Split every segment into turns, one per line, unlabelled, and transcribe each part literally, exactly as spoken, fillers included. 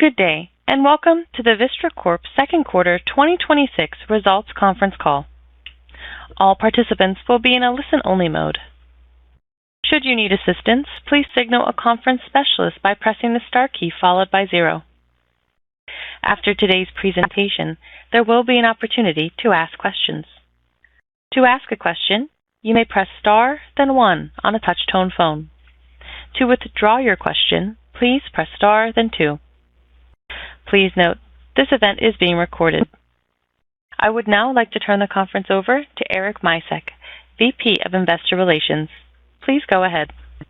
Good day, and welcome to the Vistra Corp second quarter twenty twenty-six results conference call. All participants will be in a listen-only mode. Should you need assistance, please signal a conference specialist by pressing the star key followed by zero. After today's presentation, there will be an opportunity to ask questions. To ask a question, you may press star, then one on a touch-tone phone. To withdraw your question, please press star, then two. Please note, this event is being recorded. I would now like to turn the conference over to Eric Micek, V P of Investor Relations. Please go ahead.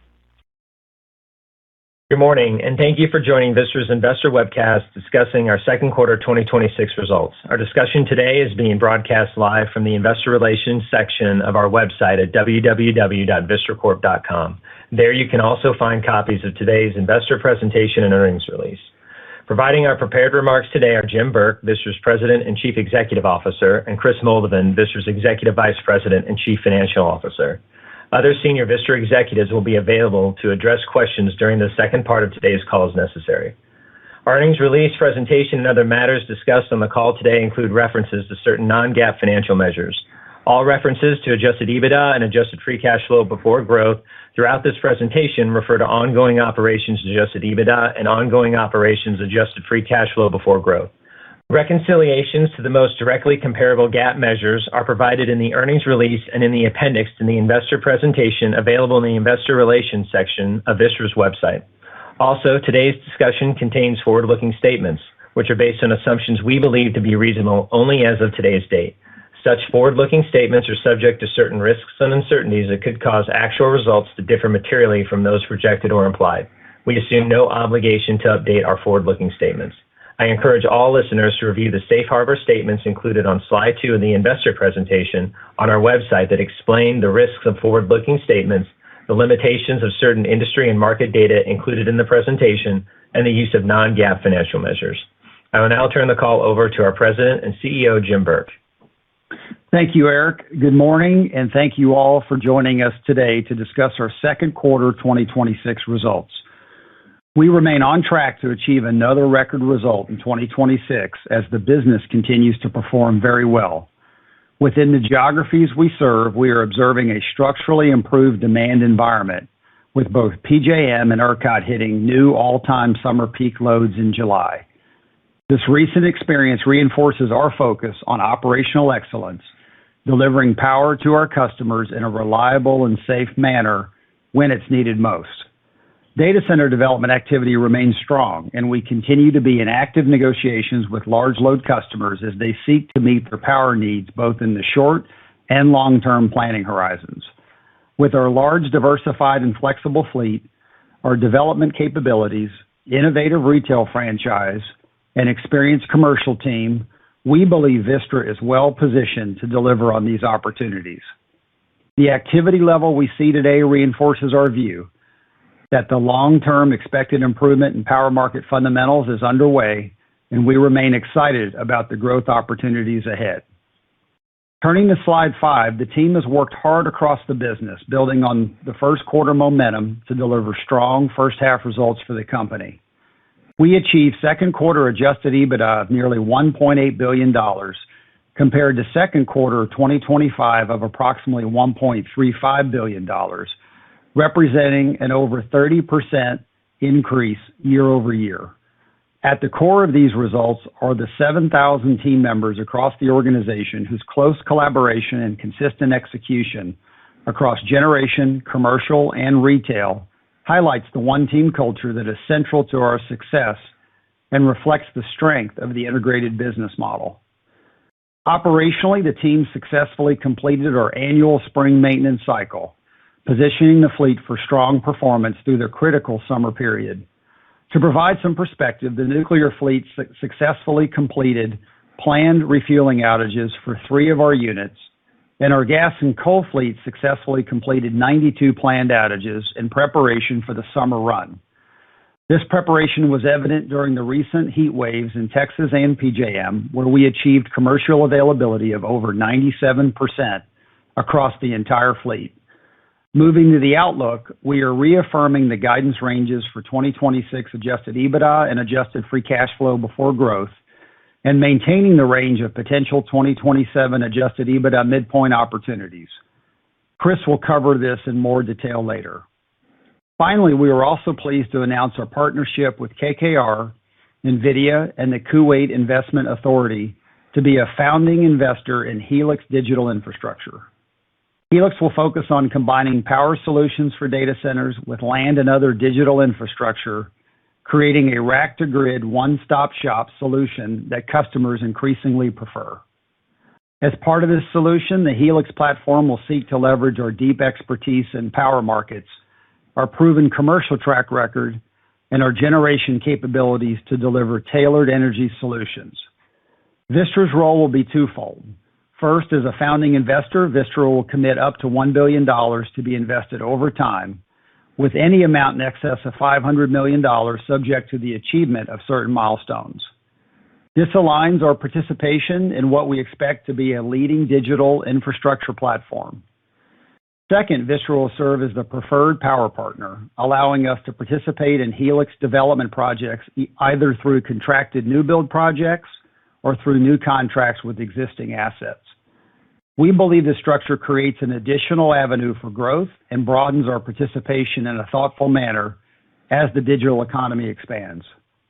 Good morning, and thank you for joining Vistra's Investor Webcast discussing our second quarter twenty twenty-six results. Our discussion today is being broadcast live from the Investor Relations section of our website at w w w dot vistra corp dot com. There you can also find copies of today's investor presentation and earnings release. Providing our prepared remarks today are Jim Burke, Vistra's President and Chief Executive Officer, and Kris Moldovan, Vistra's Executive Vice President and Chief Financial Officer. Other senior Vistra executives will be available to address questions during the second part of today's call as necessary. Our earnings release, presentation, and other matters discussed on the call today include references to certain non-GAAP financial measures. All references to adjusted EBITDA and adjusted free cash flow before growth throughout this presentation refer to ongoing operations adjusted EBITDA and ongoing operations adjusted free cash flow before growth. Reconciliations to the most directly comparable GAAP measures are provided in the earnings release and in the appendix in the investor presentation available in the Investor Relations section of Vistra's website. Also, today's discussion contains forward-looking statements, which are based on assumptions we believe to be reasonable only as of today's date. Such forward-looking statements are subject to certain risks and uncertainties that could cause actual results to differ materially from those projected or implied. We assume no obligation to update our forward-looking statements. I encourage all listeners to review the safe harbor statements included on slide two of the investor presentation on our website that explain the risks of forward-looking statements, the limitations of certain industry and market data included in the presentation, and the use of non-GAAP financial measures. I will now turn the call over to our President and C E O, Jim Burke.
Thank you, Eric. Good morning, and thank you all for joining us today to discuss our second quarter twenty twenty-six results. We remain on track to achieve another record result in twenty twenty-six as the business continues to perform very well. Within the geographies we serve, we are observing a structurally improved demand environment, with both P J M and ERCOT hitting new all-time summer peak loads in July. This recent experience reinforces our focus on operational excellence, delivering power to our customers in a reliable and safe manner when it's needed most. Data center development activity remains strong, and we continue to be in active negotiations with large load customers as they seek to meet their power needs both in the short and long-term planning horizons. With our large, diversified, and flexible fleet, our development capabilities, innovative retail franchise, and experienced commercial team, we believe Vistra is well positioned to deliver on these opportunities. The activity level we see today reinforces our view that the long-term expected improvement in power market fundamentals is underway, and we remain excited about the growth opportunities ahead. Turning to slide five, the team has worked hard across the business, building on the first quarter momentum to deliver strong first half results for the company. We achieved second quarter adjusted EBITDA of nearly one point eight billion dollars compared to second quarter twenty twenty-five of approximately one point three five billion dollars, representing an over thirty percent increase year over year. At the core of these results are the seven thousand team members across the organization whose close collaboration and consistent execution across generation, commercial, and retail highlights the one-team culture that is central to our success and reflects the strength of the integrated business model. Operationally, the team successfully completed our annual spring maintenance cycle, positioning the fleet for strong performance through the critical summer period. To provide some perspective, the nuclear fleet su- successfully completed planned refueling outages for three of our units, and our gas and coal fleet successfully completed ninety-two planned outages in preparation for the summer run. This preparation was evident during the recent heat waves in Texas and P J M, where we achieved commercial availability of over ninety-seven percent across the entire fleet. Moving to the outlook, we are reaffirming the guidance ranges for twenty twenty-six adjusted EBITDA and adjusted free cash flow before growth, and maintaining the range of potential twenty twenty-seven adjusted EBITDA midpoint opportunities. Chris will cover this in more detail later. Finally, we are also pleased to announce our partnership with K K R, NVIDIA, and the Kuwait Investment Authority to be a founding investor in Helix Digital Infrastructure. Helix will focus on combining power solutions for data centers with land and other digital infrastructure, creating a rack-to-grid one-stop shop solution that customers increasingly prefer. As part of this solution, the Helix platform will seek to leverage our deep expertise in power markets, our proven commercial track record, and our generation capabilities to deliver tailored energy solutions. Vistra's role will be twofold. First, as a founding investor, Vistra will commit up to one billion dollars to be invested over time, with any amount in excess of five hundred million dollars subject to the achievement of certain milestones. This aligns our participation in what we expect to be a leading digital infrastructure platform. Second, Vistra will serve as the preferred power partner, allowing us to participate in Helix development projects either through contracted new build projects or through new contracts with existing assets. We believe this structure creates an additional avenue for growth and broadens our participation in a thoughtful manner as the digital economy expands.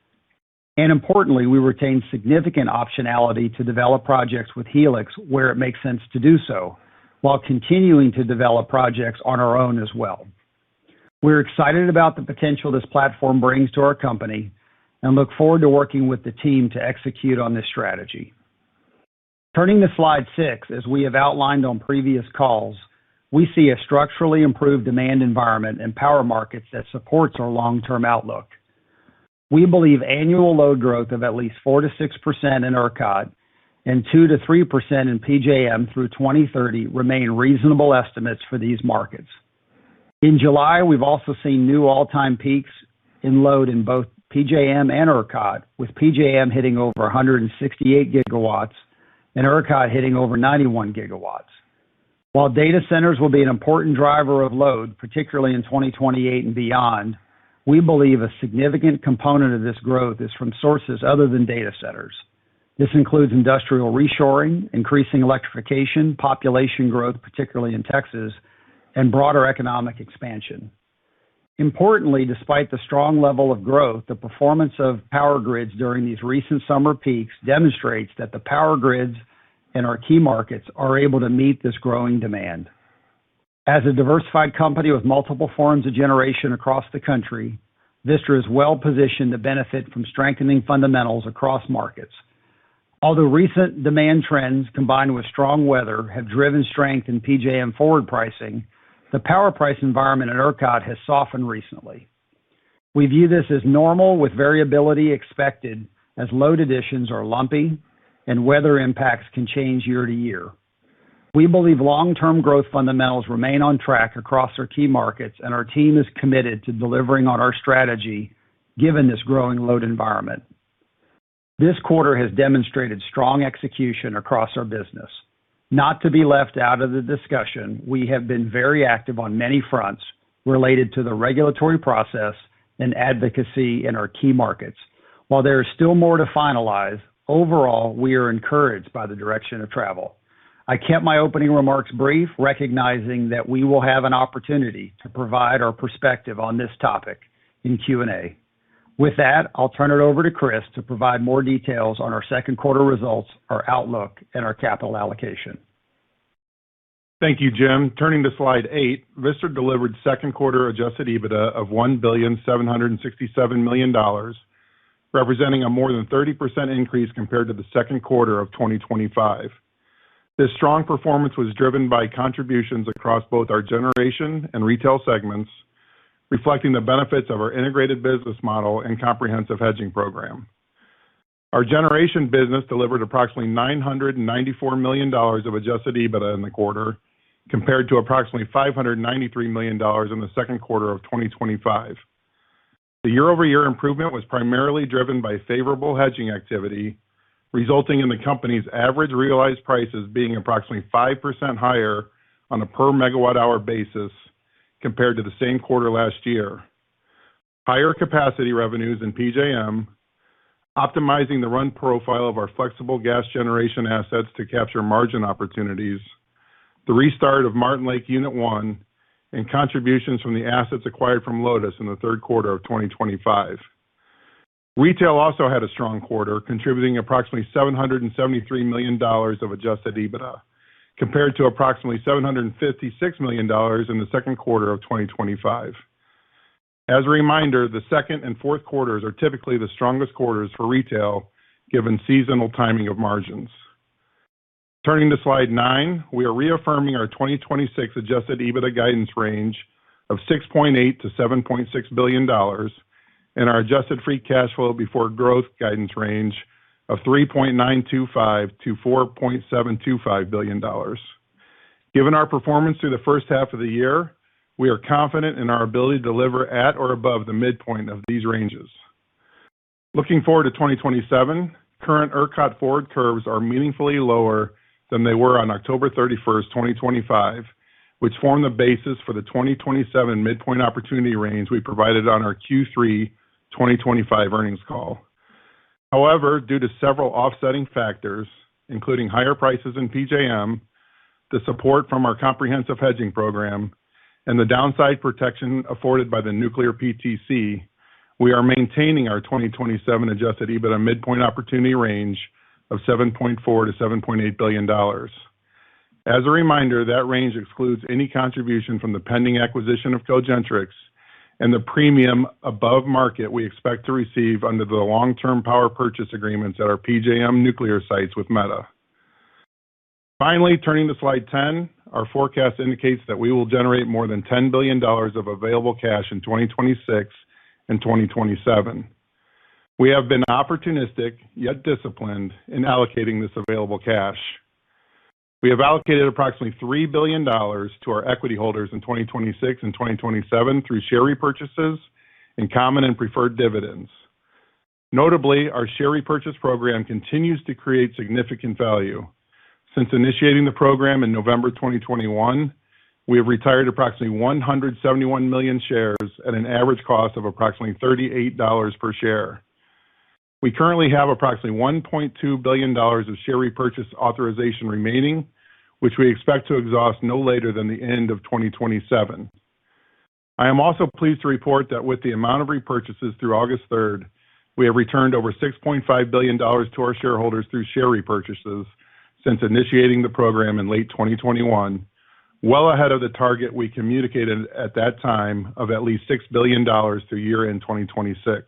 And importantly, we retain significant optionality to develop projects with Helix where it makes sense to do so, while continuing to develop projects on our own as well. We're excited about the potential this platform brings to our company and look forward to working with the team to execute on this strategy. Turning to slide six, as we have outlined on previous calls, we see a structurally improved demand environment and power markets that supports our long-term outlook. We believe annual load growth of at least four to six percent in ERCOT and two to three percent in P J M through twenty thirty remain reasonable estimates for these markets. In July, we've also seen new all-time peaks in load in both P J M and ERCOT, with P J M hitting over one hundred sixty-eight gigawatts and ERCOT hitting over ninety-one gigawatts. While data centers will be an important driver of load, particularly in twenty twenty-eight and beyond, we believe a significant component of this growth is from sources other than data centers. This includes industrial reshoring, increasing electrification, population growth, particularly in Texas, and broader economic expansion. Importantly, despite the strong level of growth, the performance of power grids during these recent summer peaks demonstrates that the power grids in our key markets are able to meet this growing demand. As a diversified company with multiple forms of generation across the country, Vistra is well positioned to benefit from strengthening fundamentals across markets. Although recent demand trends combined with strong weather have driven strength in P J M forward pricing, the power price environment in ERCOT has softened recently. We view this as normal, with variability expected as load additions are lumpy and weather impacts can change year to year. We believe long-term growth fundamentals remain on track across our key markets, and our team is committed to delivering on our strategy given this growing load environment. This quarter has demonstrated strong execution across our business. Not to be left out of the discussion, we have been very active on many fronts related to the regulatory process and advocacy in our key markets. While there is still more to finalize, overall, we are encouraged by the direction of travel. I kept my opening remarks brief, recognizing that we will have an opportunity to provide our perspective on this topic in Q and A. With that, I'll turn it over to Chris to provide more details on our second quarter results, our outlook, and our capital allocation.
Thank you, Jim. Turning to slide eight, Vistra delivered second quarter adjusted EBITDA of one billion seven hundred sixty-seven million dollars, representing a more than thirty percent increase compared to the second quarter of twenty twenty-five. This strong performance was driven by contributions across both our generation and retail segments, reflecting the benefits of our integrated business model and comprehensive hedging program. Our generation business delivered approximately nine hundred ninety-four million dollars of adjusted EBITDA in the quarter, compared to approximately five hundred ninety-three million dollars in the second quarter of twenty twenty-five. The year-over-year improvement was primarily driven by favorable hedging activity, resulting in the company's average realized prices being approximately five percent higher on a per megawatt hour basis compared to the same quarter last year. Higher capacity revenues in P J M, optimizing the run profile of our flexible gas generation assets to capture margin opportunities, the restart of Martin Lake Unit one, and contributions from the assets acquired from Lotus in the third quarter of twenty twenty-five. Retail also had a strong quarter, contributing approximately seven hundred seventy-three million dollars of adjusted EBITDA, compared to approximately seven hundred fifty-six million dollars in the second quarter of twenty twenty-five. As a reminder, the second and fourth quarters are typically the strongest quarters for retail, given seasonal timing of margins. Turning to slide nine, we are reaffirming our twenty twenty-six adjusted EBITDA guidance range of six point eight to seven point six billion dollars and our adjusted free cash flow before growth guidance range of three point nine two five to four point seven two five billion dollars. Given our performance through the first half of the year, we are confident in our ability to deliver at or above the midpoint of these ranges. Looking forward to twenty twenty-seven, current ERCOT forward curves are meaningfully lower than they were on October thirty-first, twenty twenty-five, which form the basis for the twenty twenty-seven midpoint opportunity range we provided on our Q three twenty twenty-five earnings call. However, due to several offsetting factors, including higher prices in P J M, the support from our comprehensive hedging program, and the downside protection afforded by the nuclear P T C, we are maintaining our twenty twenty-seven adjusted EBITDA midpoint opportunity range of seven point four to seven point eight billion dollars. As a reminder, that range excludes any contribution from the pending acquisition of Cogentrix and the premium above market we expect to receive under the long-term power purchase agreements at our P J M nuclear sites with Meta. Finally, turning to slide ten, our forecast indicates that we will generate more than ten billion dollars of available cash in twenty twenty-six and twenty twenty-seven. We have been opportunistic, yet disciplined, in allocating this available cash. We have allocated approximately three billion dollars to our equity holders in twenty twenty-six and twenty twenty-seven through share repurchases and common and preferred dividends. Notably, our share repurchase program continues to create significant value. Since initiating the program in November twenty twenty-one, we have retired approximately one hundred seventy-one million shares at an average cost of approximately thirty-eight dollars per share. We currently have approximately one point two billion dollars of share repurchase authorization remaining, which we expect to exhaust no later than the end of twenty twenty-seven. I am also pleased to report that with the amount of repurchases through August third, we have returned over six point five billion dollars to our shareholders through share repurchases since initiating the program in late twenty twenty-one, well ahead of the target we communicated at that time of at least six billion dollars through year-end twenty twenty-six.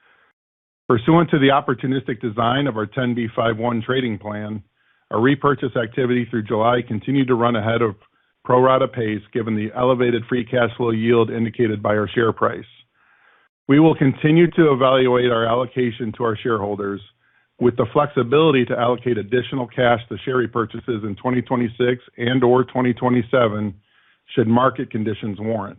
Pursuant to the opportunistic design of our ten B fifty-one trading plan, our repurchase activity through July continued to run ahead of pro rata pace given the elevated free cash flow yield indicated by our share price. We will continue to evaluate our allocation to our shareholders with the flexibility to allocate additional cash to share repurchases in twenty twenty-six and or twenty twenty-seven should market conditions warrant.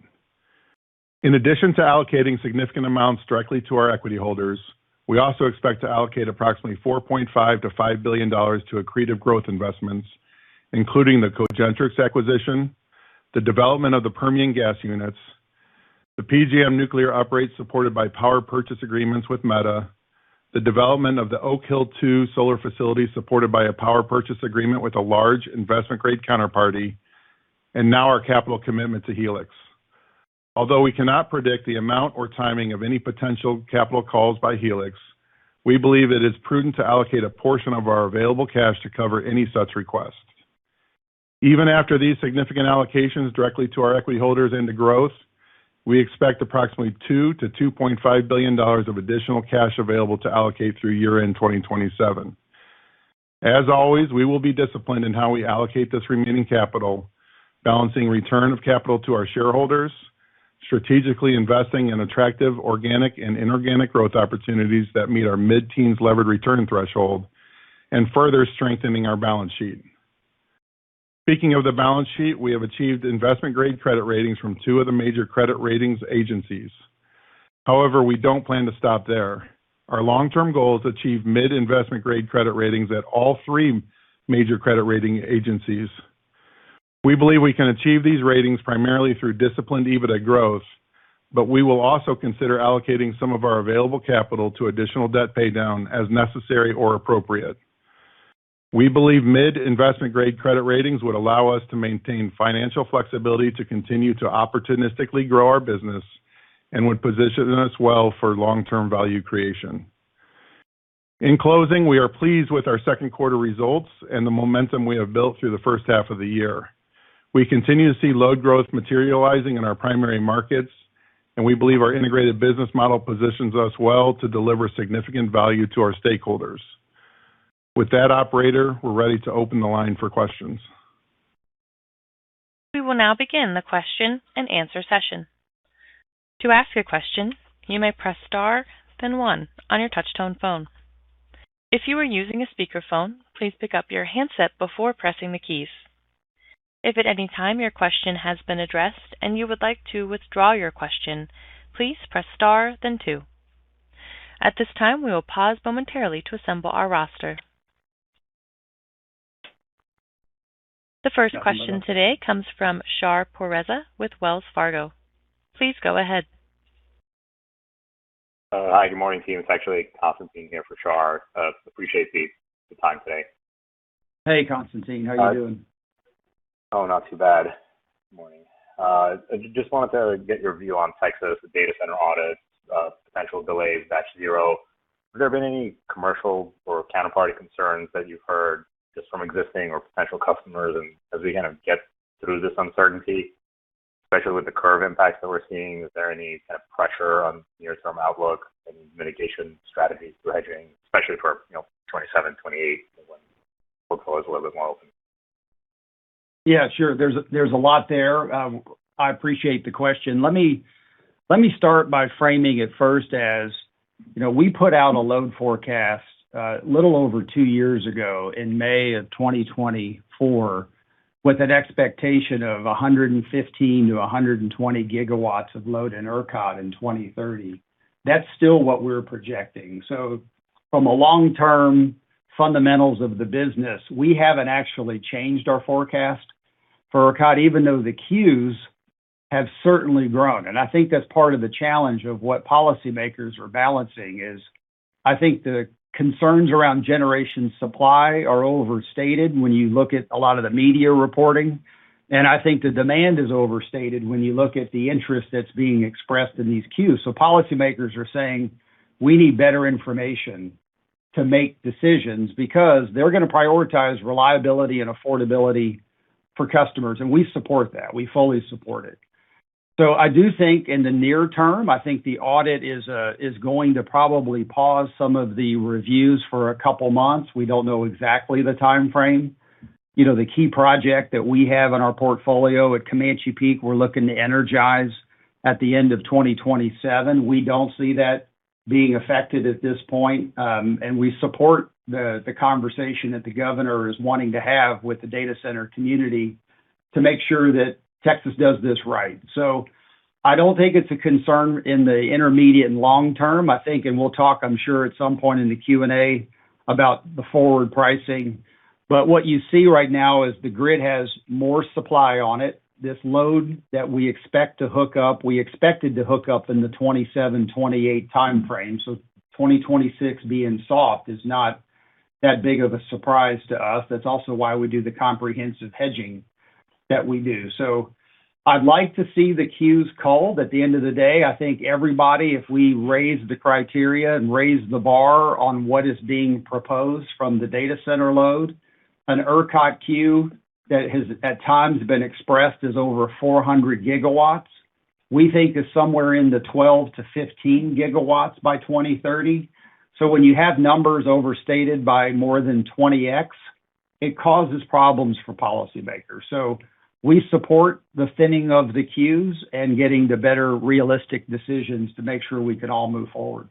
In addition to allocating significant amounts directly to our equity holders, we also expect to allocate approximately four point five to five billion dollars to accretive growth investments, including the Cogentrix acquisition, the development of the Permian gas units, the P J M nuclear uprates supported by power purchase agreements with Meta, the development of the Oak Hill two solar facility supported by a power purchase agreement with a large investment-grade counterparty, and now our capital commitment to Helix. Although we cannot predict the amount or timing of any potential capital calls by Helix, we believe it is prudent to allocate a portion of our available cash to cover any such request. Even after these significant allocations directly to our equity holders and to growth, we expect approximately two to two point five billion dollars of additional cash available to allocate through year-end twenty twenty-seven. As always, we will be disciplined in how we allocate this remaining capital, balancing return of capital to our shareholders, strategically investing in attractive organic and inorganic growth opportunities that meet our mid-teens levered return threshold, and further strengthening our balance sheet. Speaking of the balance sheet, we have achieved investment-grade credit ratings from two of the major credit ratings agencies. However, we don't plan to stop there. Our long-term goal is to achieve mid-investment grade credit ratings at all three major credit rating agencies. We believe we can achieve these ratings primarily through disciplined EBITDA growth, but we will also consider allocating some of our available capital to additional debt paydown as necessary or appropriate. We believe mid-investment grade credit ratings would allow us to maintain financial flexibility to continue to opportunistically grow our business and would position us well for long-term value creation. In closing, we are pleased with our second quarter results and the momentum we have built through the first half of the year. We continue to see load growth materializing in our primary markets, and we believe our integrated business model positions us well to deliver significant value to our stakeholders. With that, operator, we're ready to open the line for questions.
We will now begin the question and answer session. To ask a question, you may press star, then one on your touch-tone phone. If you are using a speakerphone, please pick up your handset before pressing the keys. If at any time your question has been addressed and you would like to withdraw your question, please press star, then two. At this time, we will pause momentarily to assemble our roster. The first question today comes from Shar Pourreza with Wells Fargo. Please go ahead.
Uh, hi, good morning, team. It's actually Constantine here for Shar. Uh, appreciate the, the time today.
Hey, Constantine. How you
uh,
doing?
Oh, not too bad. Good morning. Uh, I just wanted to get your view on Texas, the data center audits, uh, potential delays, batch zero. Have there been any commercial or counterparty concerns that you've heard just from existing or potential customers, and as we kind of get through this uncertainty, especially with the curve impacts that we're seeing, is there any kind of pressure on near-term outlook and mitigation strategies through hedging, especially for, you know, twenty-seven, twenty-eight, when portfolio is a little bit more open?
Yeah, sure. There's a, there's a lot there. Uh, I appreciate the question. Let me let me start by framing it first as, you know, we put out a load forecast a uh, little over two years ago in May of twenty twenty-four with an expectation of one hundred fifteen to one hundred twenty gigawatts of load in ERCOT in twenty thirty. That's still what we're projecting. So from a long-term fundamentals of the business, we haven't actually changed our forecast for ERCOT, even though the queues have certainly grown. And I think that's part of the challenge of what policymakers are balancing is I think the concerns around generation supply are overstated when you look at a lot of the media reporting. And I think the demand is overstated when you look at the interest that's being expressed in these queues. So policymakers are saying we need better information to make decisions because they're going to prioritize reliability and affordability for customers. And we support that. We fully support it. So I do think in the near term, I think the audit is uh, is going to probably pause some of the reviews for a couple months. We don't know exactly the time frame. You know, the key project that we have in our portfolio at Comanche Peak, we're looking to energize at the end of twenty twenty-seven. We don't see that being affected at this point, um, and we support the the conversation that the governor is wanting to have with the data center community to make sure that Texas does this right. So I don't think it's a concern in the intermediate and long term. I think, and we'll talk, I'm sure, at some point in the Q and A about the forward pricing. But what you see right now is the grid has more supply on it. This load that we expect to hook up, we expected to hook up in the twenty-seven, twenty-eight timeframe. So twenty twenty-six being soft is not that big of a surprise to us. That's also why we do the comprehensive hedging that we do. So I'd like to see the queues culled. At the end of the day, I think everybody, if we raise the criteria and raise the bar on what is being proposed from the data center load, an ERCOT queue that has at times been expressed as over four hundred gigawatts, we think is somewhere in the twelve to fifteen gigawatts by twenty thirty. So when you have numbers overstated by more than twenty X, it causes problems for policymakers. So we support the thinning of the queues and getting to better realistic decisions to make sure we can all move forward.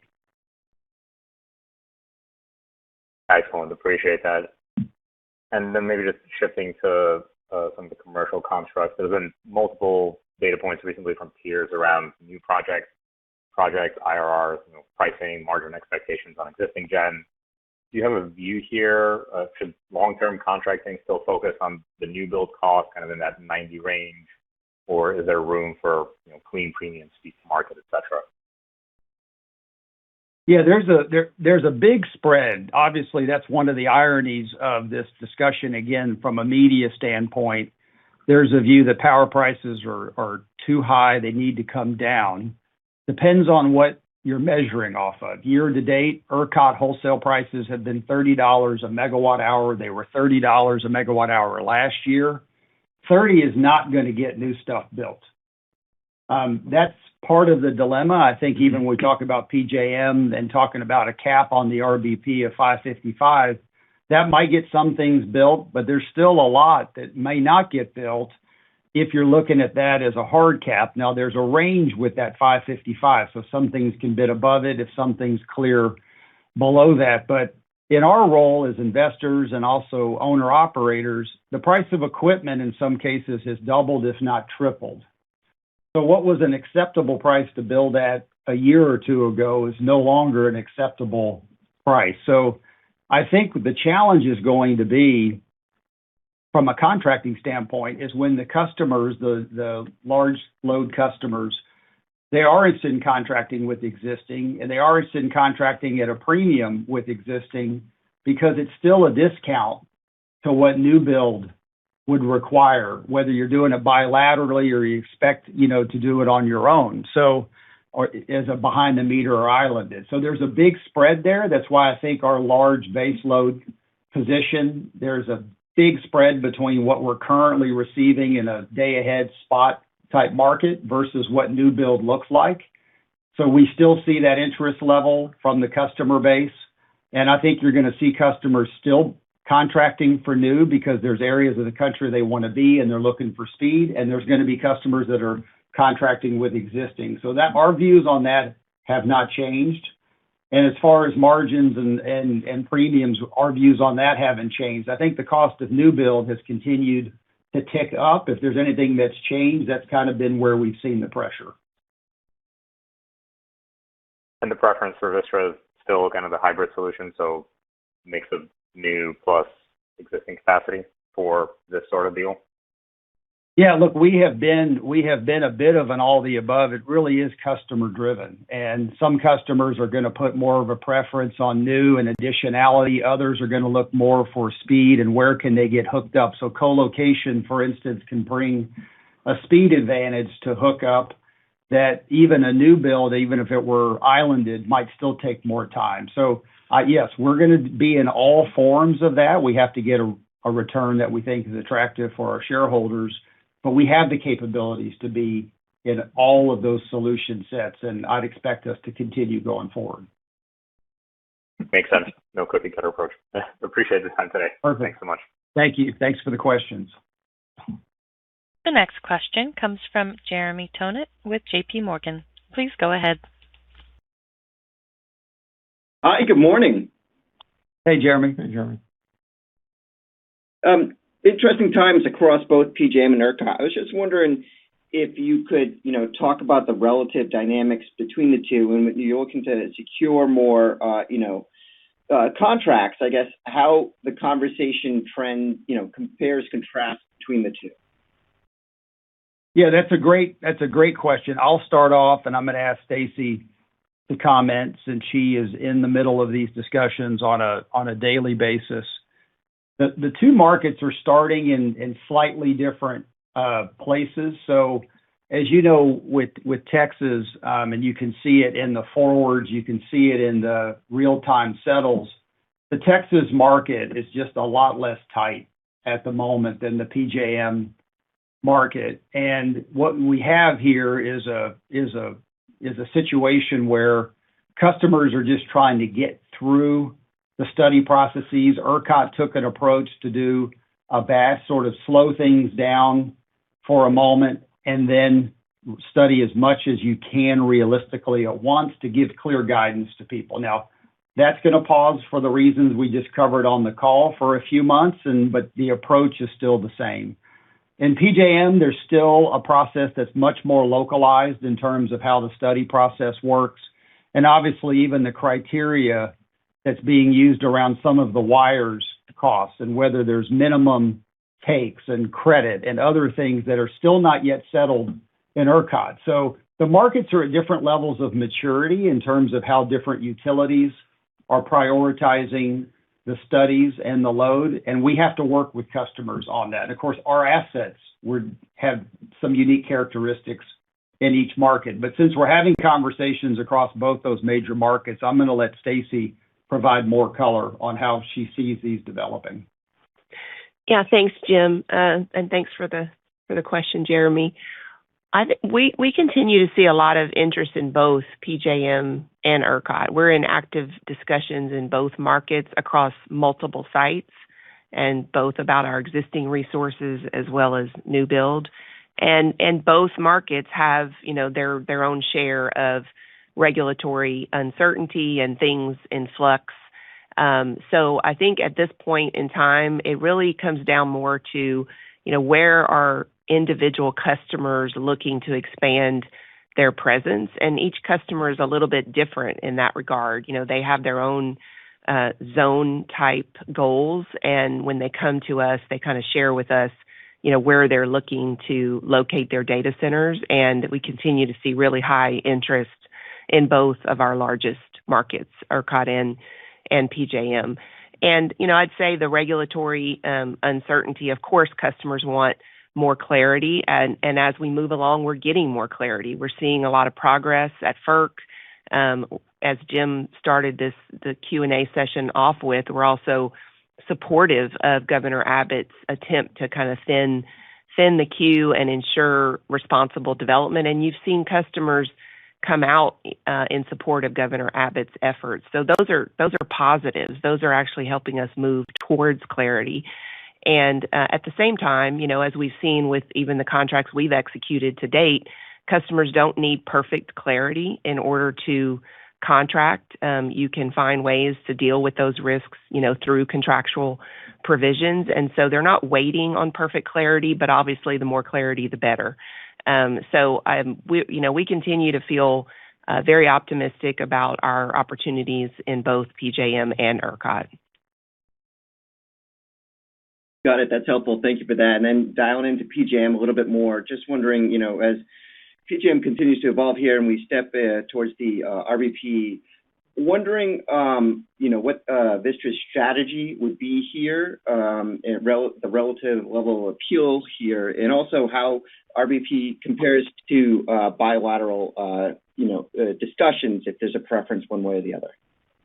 Excellent. Appreciate that. And then maybe just shifting to uh, some of the commercial constructs. There's been multiple data points recently from peers around new projects, projects, I R Rs, you know, pricing, margin expectations on existing gen. do you have a view here? Uh, should long-term contracting still focus on the new build cost, kind of in that ninety range, or is there room for you know clean premium speed to market, et cetera?
Yeah, there's a there, there's a big spread. Obviously, that's one of the ironies of this discussion. Again, from a media standpoint, there's a view that power prices are are too high; they need to come down. Depends on what you're measuring off of. Year to date, ERCOT wholesale prices have been thirty dollars a megawatt hour. They were thirty dollars a megawatt hour last year. thirty is not going to get new stuff built. Um, that's part of the dilemma. I think even when we talk about P J M and talking about a cap on the R B P of five fifty-five, that might get some things built, but there's still a lot that may not get built if you're looking at that as a hard cap. Now, there's a range with that five fifty-five, so some things can bid above it if some things clear below that. But in our role as investors and also owner-operators, the price of equipment in some cases has doubled, if not tripled. So what was an acceptable price to build at a year or two ago is no longer an acceptable price. So I think the challenge is going to be, from a contracting standpoint, is when the customers, the, the large load customers, they are interested in contracting with existing, and they are interested in contracting at a premium with existing because it's still a discount to what new build would require, whether you're doing it bilaterally or you expect, you know, to do it on your own. So, or as a behind the meter or islanded. So there's a big spread there. That's why I think our large base load position, there's a big spread between what we're currently receiving in a day ahead spot type market versus what new build looks like. So we still see that interest level from the customer base. And I think you're going to see customers still contracting for new because there's areas of the country they want to be and they're looking for speed. And there's going to be customers that are contracting with existing. So that our views on that have not changed. And as far as margins and, and, and premiums, our views on that haven't changed. I think the cost of new build has continued to tick up. If there's anything that's changed, that's kind of been where we've seen the pressure.
And the preference for Vistra is still kind of the hybrid solution, so mix of new plus existing capacity for this sort of deal?
Yeah, look, we have been we have been a bit of an all the above. It really is customer driven, and some customers are going to put more of a preference on new and additionality. Others are going to look more for speed and where can they get hooked up. So co-location, for instance, can bring a speed advantage to hook up that even a new build, even if it were islanded, might still take more time. So uh, yes, we're going to be in all forms of that. We have to get a, a return that we think is attractive for our shareholders. But we have the capabilities to be in all of those solution sets, and I'd expect us to continue going forward.
Makes sense. No cookie cutter approach. Appreciate the time today.
Perfect.
Thanks so much.
Thank you. Thanks for the questions.
The next question comes from Jeremy Tonet with J P Morgan. Please go ahead.
Hi, good morning.
Hey, Jeremy.
Hey, Jeremy.
Um, Interesting times across both P J M and ERCOT. I was just wondering if you could, you know, talk about the relative dynamics between the two, and when you're looking to secure more, uh, you know, uh, contracts. I guess how the conversation trend, you know, compares, contrasts between the two.
Yeah, that's a great that's a great question. I'll start off, and I'm going to ask Stacey to comment since she is in the middle of these discussions on a on a daily basis. The, the two markets are starting in, in slightly different uh, places. So as you know, with, with Texas, um, and you can see it in the forwards, you can see it in the real-time settles, the Texas market is just a lot less tight at the moment than the P J M market. And what we have here is a, is a, is a situation where customers are just trying to get through the study processes. ERCOT took an approach to do a batch, sort of slow things down for a moment and then study as much as you can realistically at once to give clear guidance to people. Now, that's going to pause for the reasons we just covered on the call for a few months, and but the approach is still the same. In P J M, there's still a process that's much more localized in terms of how the study process works. And obviously, even the criteria that's being used around some of the wires costs and whether there's minimum takes and credit and other things that are still not yet settled in ERCOT. So the markets are at different levels of maturity in terms of how different utilities are prioritizing the studies and the load, and we have to work with customers on that. And of course, our assets would have some unique characteristics in each market. But since we're having conversations across both those major markets, I'm going to let Stacey provide more color on how she sees these developing.
Yeah, thanks, Jim, uh, and thanks for the for the question, Jeremy. I th- we we continue to see a lot of interest in both P J M and ERCOT. We're in active discussions in both markets across multiple sites, and both about our existing resources as well as new build. And and both markets have, you know, their their own share of regulatory uncertainty and things in flux. Um, so I think at this point in time, it really comes down more to, you know, where are individual customers looking to expand their presence, and each customer is a little bit different in that regard. You know, they have their own uh, zone type goals, and when they come to us, they kind of share with us, you know, where they're looking to locate their data centers, and we continue to see really high interest in both of our largest markets, ERCOT and and P J M. And, you know, I'd say the regulatory um, uncertainty, of course, customers want more clarity. And, and as we move along, we're getting more clarity. We're seeing a lot of progress at FERC. Um, as Jim started this, the Q and A session off with, we're also supportive of Governor Abbott's attempt to kind of thin, thin the queue and ensure responsible development. And you've seen customers come out uh, in support of Governor Abbott's efforts. So those are those are positives. Those are actually helping us move towards clarity. And uh, at the same time, you know, as we've seen with even the contracts we've executed to date, customers don't need perfect clarity in order to contract. Um, you can find ways to deal with those risks, you know, through contractual provisions. And so they're not waiting on perfect clarity, but obviously the more clarity, the better. Um, so, um, we, you know, we continue to feel uh, very optimistic about our opportunities in both P J M and ERCOT.
Got it. That's helpful. Thank you for that. And then dialing into P J M a little bit more, just wondering, you know, as P J M continues to evolve here and we step uh, towards the uh, R B P, wondering, um, you know, what uh, Vistra's strategy would be here, um, and rel- the relative level of appeal here, and also how R B P compares to uh, bilateral, uh, you know, uh, discussions, if there's a preference one way or the other.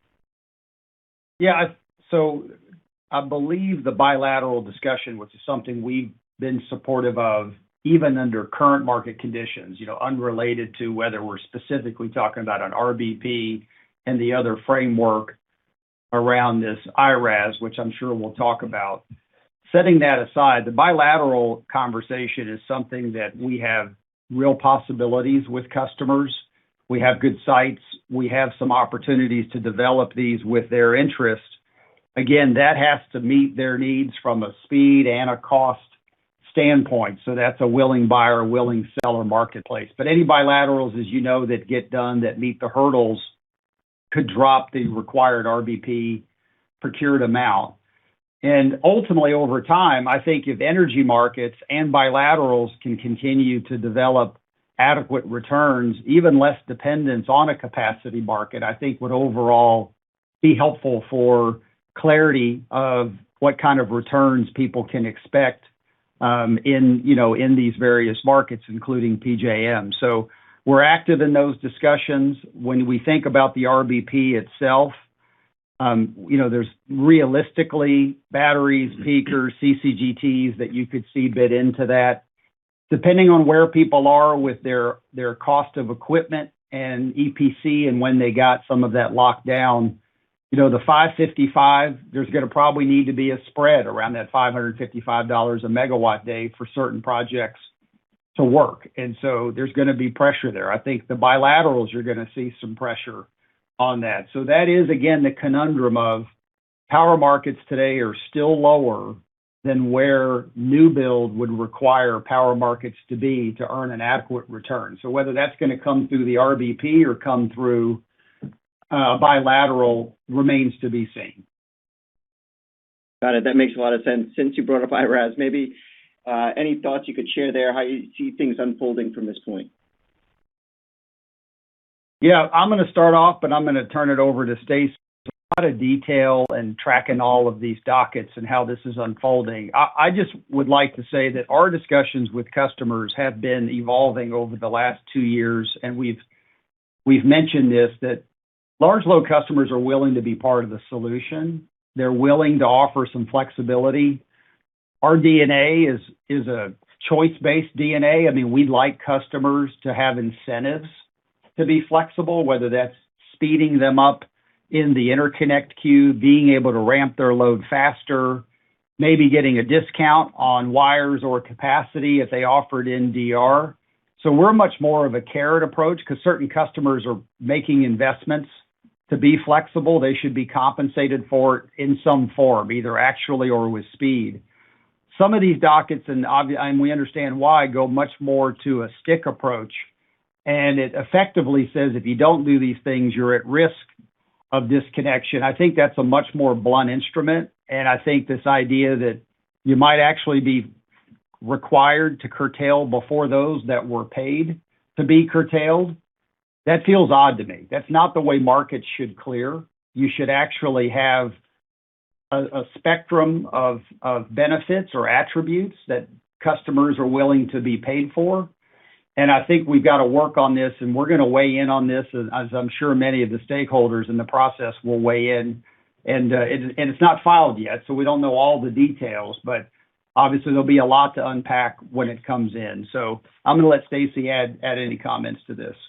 Yeah, so I believe the bilateral discussion, which is something we've been supportive of, even under current market conditions, you know, unrelated to whether we're specifically talking about an R B P and the other framework around this I R A S, which I'm sure we'll talk about. Setting that aside, the bilateral conversation is something that we have real possibilities with customers. We have good sites. We have some opportunities to develop these with their interest. Again, that has to meet their needs from a speed and a cost standpoint. So that's a willing buyer, willing seller marketplace. But any bilaterals, as you know, that get done that meet the hurdles could drop the required R B P procured amount. And ultimately, over time, I think if energy markets and bilaterals can continue to develop adequate returns, even less dependence on a capacity market, I think would overall be helpful for clarity of what kind of returns people can expect um, in, you know, in these various markets, including P J M. So we're active in those discussions. When we think about the R B P itself, um, you know, there's realistically batteries, peakers, C C G Ts that you could see bid into that. Depending on where people are with their, their cost of equipment and E P C and when they got some of that locked down, you know, the five fifty-five, there's going to probably need to be a spread around that five hundred fifty-five dollars a megawatt day for certain projects to work. And so there's going to be pressure there. I think the bilaterals, you're going to see some pressure on that. So that is, again, the conundrum of power markets today are still lower than where new build would require power markets to be to earn an adequate return. So whether that's going to come through the R B P or come through uh, bilateral remains to be seen.
Got it. That makes a lot of sense. Since you brought up I R A S, maybe uh, any thoughts you could share there, how you see things unfolding from this point?
Yeah, I'm going to start off, but I'm going to turn it over to Stacey. A lot of detail and tracking all of these dockets and how this is unfolding. I, I just would like to say that our discussions with customers have been evolving over the last two years, and we've we've mentioned this, that large load customers are willing to be part of the solution. They're willing to offer some flexibility. Our D N A is is a choice-based D N A. I mean, we'd like customers to have incentives to be flexible, whether that's speeding them up in the interconnect queue, being able to ramp their load faster, maybe getting a discount on wires or capacity if they offered in D R. So we're much more of a carrot approach because certain customers are making investments to be flexible. They should be compensated for it in some form, either actually or with speed. Some of these dockets, and, obvi- and we understand why, go much more to a stick approach. And it effectively says if you don't do these things, you're at risk of disconnection. I think that's a much more blunt instrument. And I think this idea that you might actually be required to curtail before those that were paid to be curtailed, that feels odd to me. That's not the way markets should clear. You should actually have a, a spectrum of, of benefits or attributes that customers are willing to be paid for. And I think we've got to work on this, and we're going to weigh in on this, as I'm sure many of the stakeholders in the process will weigh in. And, uh, it, and it's not filed yet, so we don't know all the details, but obviously there'll be a lot to unpack when it comes in. So I'm going to let Stacey add, add any comments to this.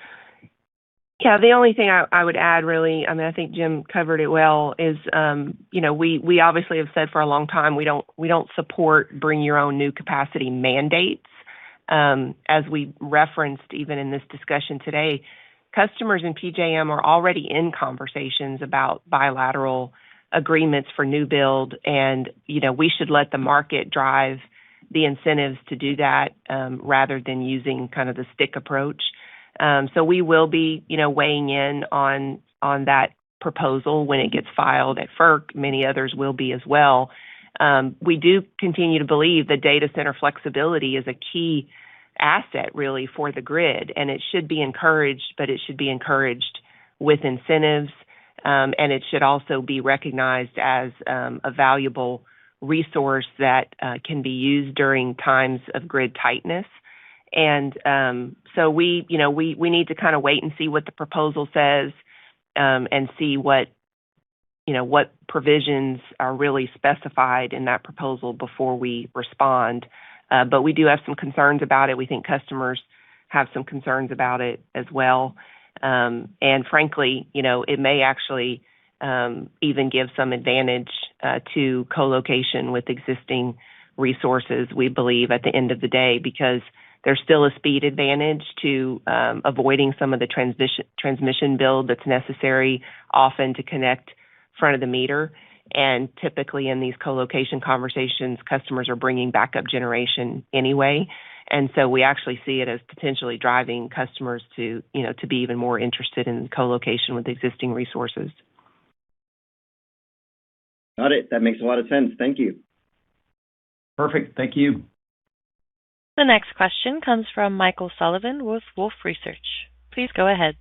Yeah, the only thing I, I would add, really, I mean, I think Jim covered it well, is, um, you know, we we obviously have said for a long time we don't we don't support bring your own new capacity mandates. Um, as we referenced even in this discussion today, customers in P J M are already in conversations about bilateral agreements for new build, and, you know, we should let the market drive the incentives to do that um, rather than using kind of the stick approach. Um, so we will be, you know, weighing in on on that proposal when it gets filed at F E R C. Many others will be as well. Um, we do continue to believe that data center flexibility is a key asset really for the grid, and it should be encouraged, but it should be encouraged with incentives, um, and it should also be recognized as um, a valuable resource that uh, can be used during times of grid tightness. And um, so we, you know, we, we need to kind of wait and see what the proposal says um, and see what, you know, what provisions are really specified in that proposal before we respond. Uh, but we do have some concerns about it. We think customers have some concerns about it as well. Um, and frankly, you know, it may actually um, even give some advantage uh, to co-location with existing resources, we believe, at the end of the day, because there's still a speed advantage to um, avoiding some of the transmission transmission build that's necessary often to connect front of the meter. And typically in these co-location conversations, customers are bringing backup generation anyway. And so we actually see it as potentially driving customers to, you know, to be even more interested in co-location with existing resources.
Got it. That makes a lot of sense. Thank you.
Perfect. Thank you.
The next question comes from Michael Sullivan with Wolfe Research. Please go ahead.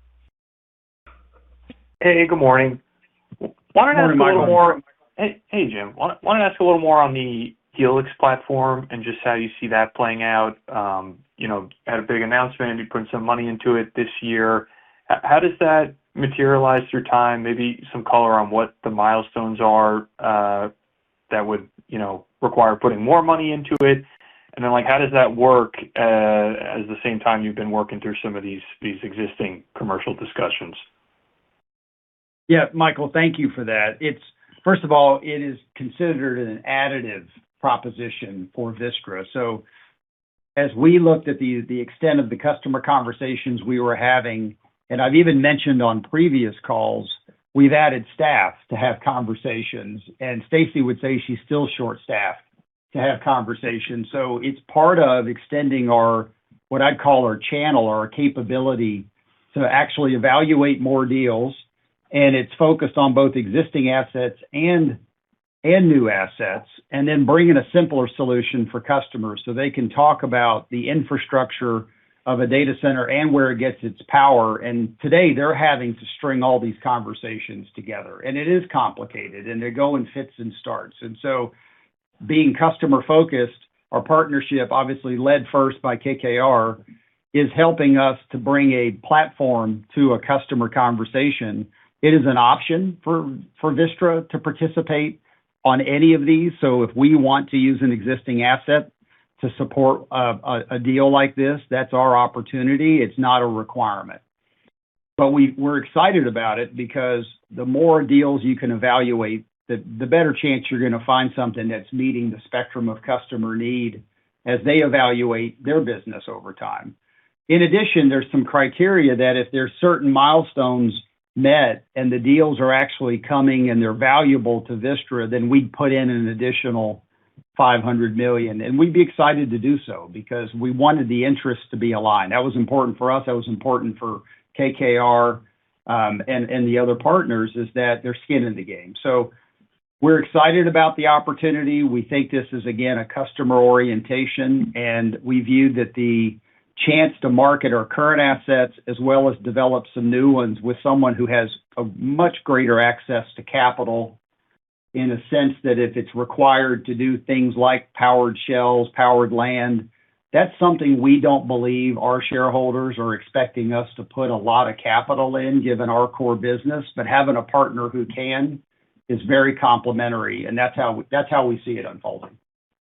Hey, good morning. Wanted to ask
Morning,
a little
Michael.
more. Hey, hey, Jim. Want- Wanted to ask a little more on the Helix platform and just how you see that playing out. Um, you know, had a big announcement. You put some money into it this year. H- How does that materialize through time? Maybe some color on what the milestones are uh, that would, you know, require putting more money into it. And then, like, how does that work uh, at the same time you've been working through some of these these existing commercial discussions?
Yeah, Michael, thank you for that. It's, first of all, it is considered an additive proposition for Vistra. So as we looked at the, the extent of the customer conversations we were having, and I've even mentioned on previous calls, we've added staff to have conversations, and Stacey would say she's still short-staffed to have conversations. So it's part of extending our, what I'd call our channel or our capability to actually evaluate more deals, and it's focused on both existing assets and and new assets, and then bringing a simpler solution for customers so they can talk about the infrastructure of a data center and where it gets its power. And today they're having to string all these conversations together, and it is complicated, and they go in fits and starts. And so being customer focused, our partnership, obviously led first by K K R, is helping us to bring a platform to a customer conversation. It is an option for, for Vistra to participate on any of these. So if we want to use an existing asset to support a, a, a deal like this, that's our opportunity. It's not a requirement. But we, we're excited about it because the more deals you can evaluate, the, the better chance you're going to find something that's meeting the spectrum of customer need as they evaluate their business over time. In addition, there's some criteria that if there's certain milestones met and the deals are actually coming and they're valuable to Vistra, then we'd put in an additional five hundred million dollars. And we'd be excited to do so because we wanted the interests to be aligned. That was important for us. That was important for K K R um, and, and the other partners, is that they're skin in the game. So we're excited about the opportunity. We think this is, again, a customer orientation, and we viewed that the chance to market our current assets as well as develop some new ones with someone who has a much greater access to capital, in a sense that if it's required to do things like powered shells, powered land, that's something we don't believe our shareholders are expecting us to put a lot of capital in, given our core business. But having a partner who can is very complementary, and that's how that's how we see it unfolding.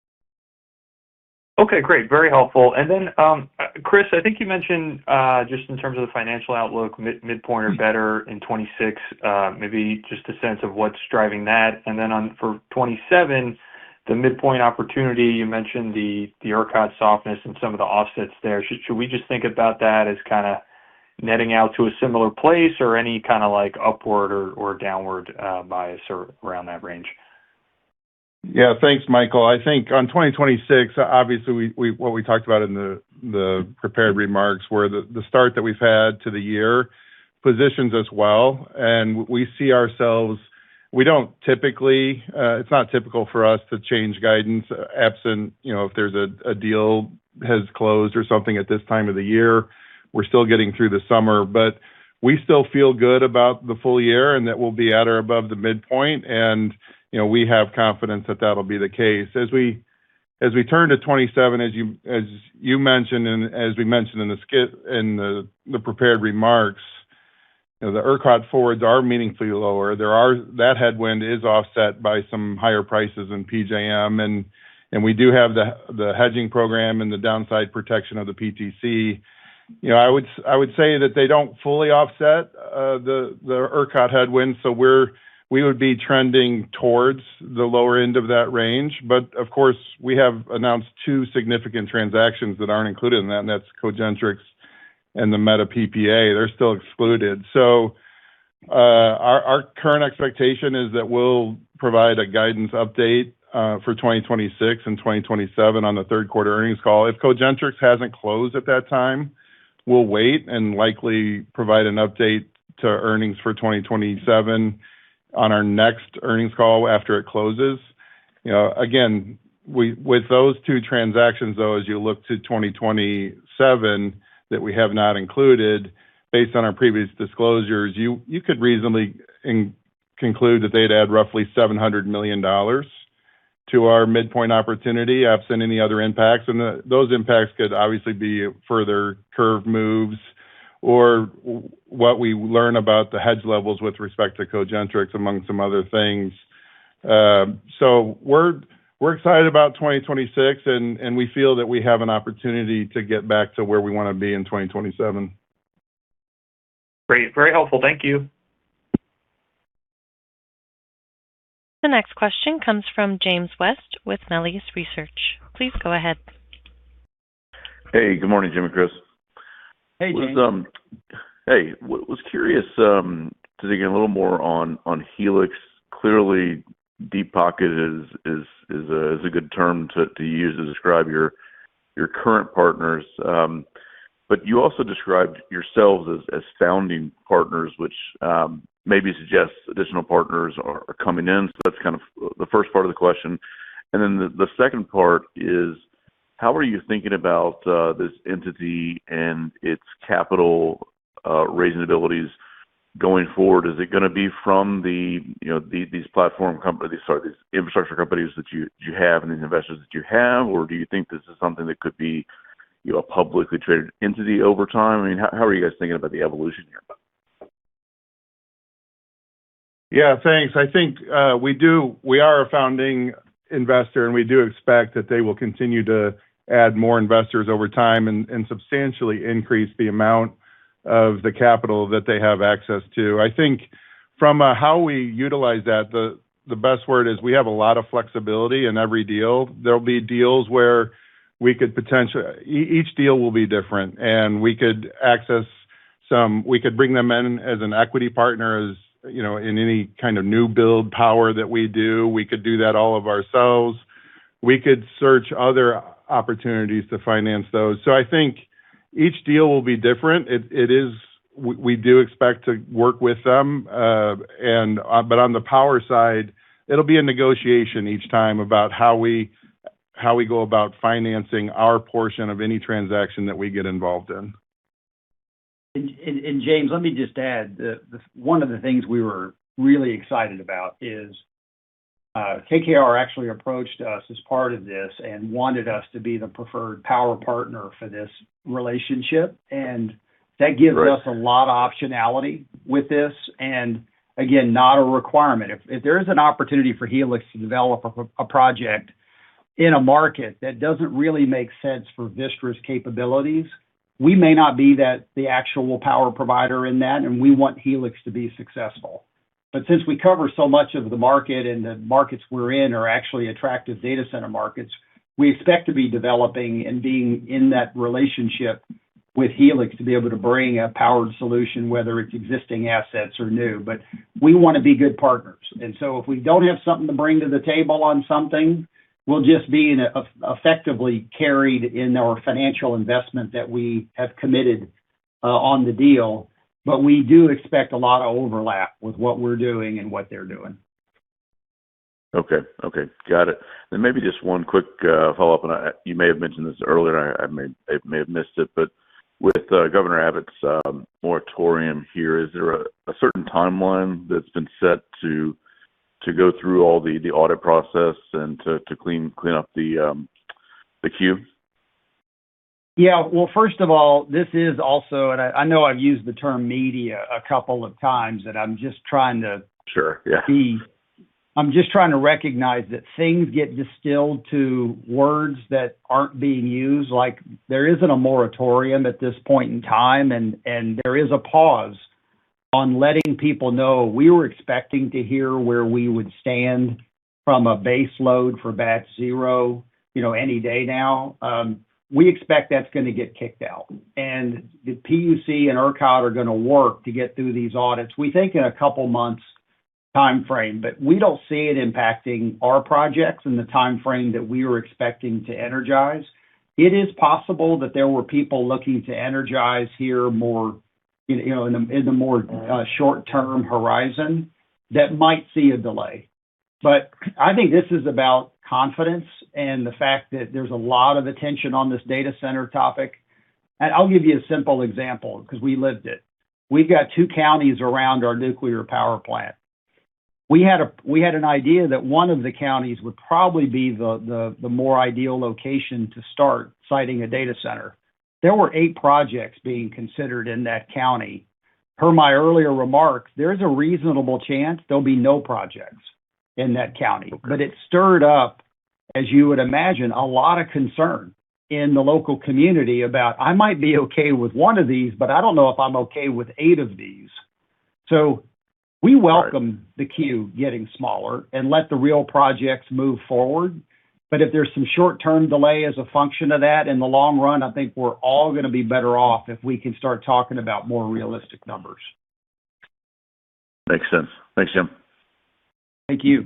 Okay, great. Very helpful. And then, um, Chris, I think you mentioned uh, just in terms of the financial outlook, mid- midpoint or better in twenty-six, uh, maybe just a sense of what's driving that. And then on for twenty-seven, the midpoint opportunity, you mentioned the, the ERCOT softness and some of the offsets there. Should, should we just think about that as kind of netting out to a similar place, or any kind of like upward or, or downward uh, bias or around that range?
Yeah, thanks, Michael. I think on twenty twenty-six, obviously, we, we what we talked about in the the prepared remarks were the, the start that we've had to the year positions us well, and we see ourselves. We don't typically. Uh, it's not typical for us to change guidance uh, absent, you know, if there's a, a deal has closed or something at this time of the year. We're still getting through the summer, but we still feel good about the full year and that we'll be at or above the midpoint. And you know, we have confidence that that'll be the case. As we as we turn to twenty-seven, as you as you mentioned, and as we mentioned in the skit in the, the prepared remarks, you know, the ERCOT forwards are meaningfully lower. There are that headwind is offset by some higher prices in P J M, and and we do have the the hedging program and the downside protection of the P T C. You know, I would I would say that they don't fully offset uh, the the ERCOT headwind, so we're we would be trending towards the lower end of that range. But of course, we have announced two significant transactions that aren't included in that, and that's Cogentrix and the Meta P P A. They're still excluded. So uh, our, our current expectation is that we'll provide a guidance update uh, for twenty twenty-six and twenty twenty-seven on the third quarter earnings call. If Cogentrix hasn't closed at that time, we'll wait and likely provide an update to earnings for twenty twenty-seven on our next earnings call after it closes. You know, again, we with those two transactions, though, as you look to twenty twenty-seven that we have not included, based on our previous disclosures, you you could reasonably in, conclude that they'd add roughly seven hundred million dollars to our midpoint opportunity, absent any other impacts. And the, those impacts could obviously be further curve moves, or what we learn about the hedge levels with respect to Cogentrix, among some other things. Uh, so we're we're excited about twenty twenty-six, and, and we feel that we have an opportunity to get back to where we want to be in twenty twenty-seven.
Great. Very helpful. Thank you.
The next question comes from James West with Melius Research. Please go ahead.
Hey, good morning, Jim and Chris.
Hey, James.
Was, um, hey, w- was curious um, to dig in a little more on, on Helix. Clearly, deep pocket is is is a, is a good term to, to use to describe your your current partners. Um, but you also described yourselves as, as founding partners, which um, maybe suggests additional partners are, are coming in. So that's kind of the first part of the question. And then the, the second part is, how are you thinking about uh, this entity and its capital uh, raising abilities going forward? Is it going to be from the, you know, the, these platform companies, sorry, these infrastructure companies that you, you have and these investors that you have, or do you think this is something that could be, you know, a publicly traded entity over time? I mean, how, how are you guys thinking about the evolution here?
Yeah, thanks. I think uh, we do, we are a founding investor, and we do expect that they will continue to add more investors over time and, and substantially increase the amount of the capital that they have access to. I think from uh, how we utilize that, the, the best word is we have a lot of flexibility in every deal. There'll be deals where we could potentially, each deal will be different, and we could access some, we could bring them in as an equity partner, as you know, in any kind of new build power that we do. We could do that all of ourselves. We could search other opportunities to finance those. So I think each deal will be different. It, it is, we, we do expect to work with them. Uh, and, uh, but on the power side, it'll be a negotiation each time about how we, how we go about financing our portion of any transaction that we get involved in.
And, and, and James, let me just add, the, the, one of the things we were really excited about is uh, K K R actually approached us as part of this and wanted us to be the preferred power partner for this relationship. And that gives
Right.
us a lot of optionality with this. And again, not a requirement. If, if there is an opportunity for Helix to develop a, a project in a market that doesn't really make sense for Vistra's capabilities, we may not be that the actual power provider in that, and we want Helix to be successful. But since we cover so much of the market and the markets we're in are actually attractive data center markets, we expect to be developing and being in that relationship with Helix to be able to bring a powered solution, whether it's existing assets or new. But we want to be good partners. And so if we don't have something to bring to the table on something, we'll just be in a, effectively carried in our financial investment that we have committed uh, on the deal. But we do expect a lot of overlap with what we're doing and what they're doing.
Okay. Okay. Got it. Then maybe just one quick uh, follow-up, and I, you may have mentioned this earlier. I, I may I may have missed it, but with uh, Governor Abbott's um, moratorium here, is there a, a certain timeline that's been set to to go through all the, the audit process and to, to clean clean up the um, the queue?
Yeah, well, first of all, this is also, and I, I know I've used the term media a couple of times, and I'm just trying to
Sure. Yeah.
be, I'm just trying to recognize that things get distilled to words that aren't being used. Like there isn't a moratorium at this point in time, and, and there is a pause on letting people know we were expecting to hear where we would stand from a base load for batch zero, you know, any day now. Um, we expect that's going to get kicked out. And the P U C and ERCOT are going to work to get through these audits, we think in a couple months time frame, but we don't see it impacting our projects in the time frame that we were expecting to energize. It is possible that there were people looking to energize here more, you know, in the, in the more uh, short-term horizon that might see a delay. But I think this is about confidence and the fact that there's a lot of attention on this data center topic. And I'll give you a simple example because we lived it. We've got two counties around our nuclear power plant. We had a we had an idea that one of the counties would probably be the, the, the more ideal location to start siting a data center. There were eight projects being considered in that county. Per my earlier remarks, there's a reasonable chance there'll be no projects in that county. Okay. But it stirred up, as you would imagine, a lot of concern in the local community about, I might be okay with one of these, but I don't know if I'm okay with eight of these. So we welcome the queue getting smaller and let the real projects move forward. But if there's some short-term delay as a function of that, in the long run, I think we're all going to be better off if we can start talking about more realistic numbers.
Makes sense. Thanks, Jim.
Thank you.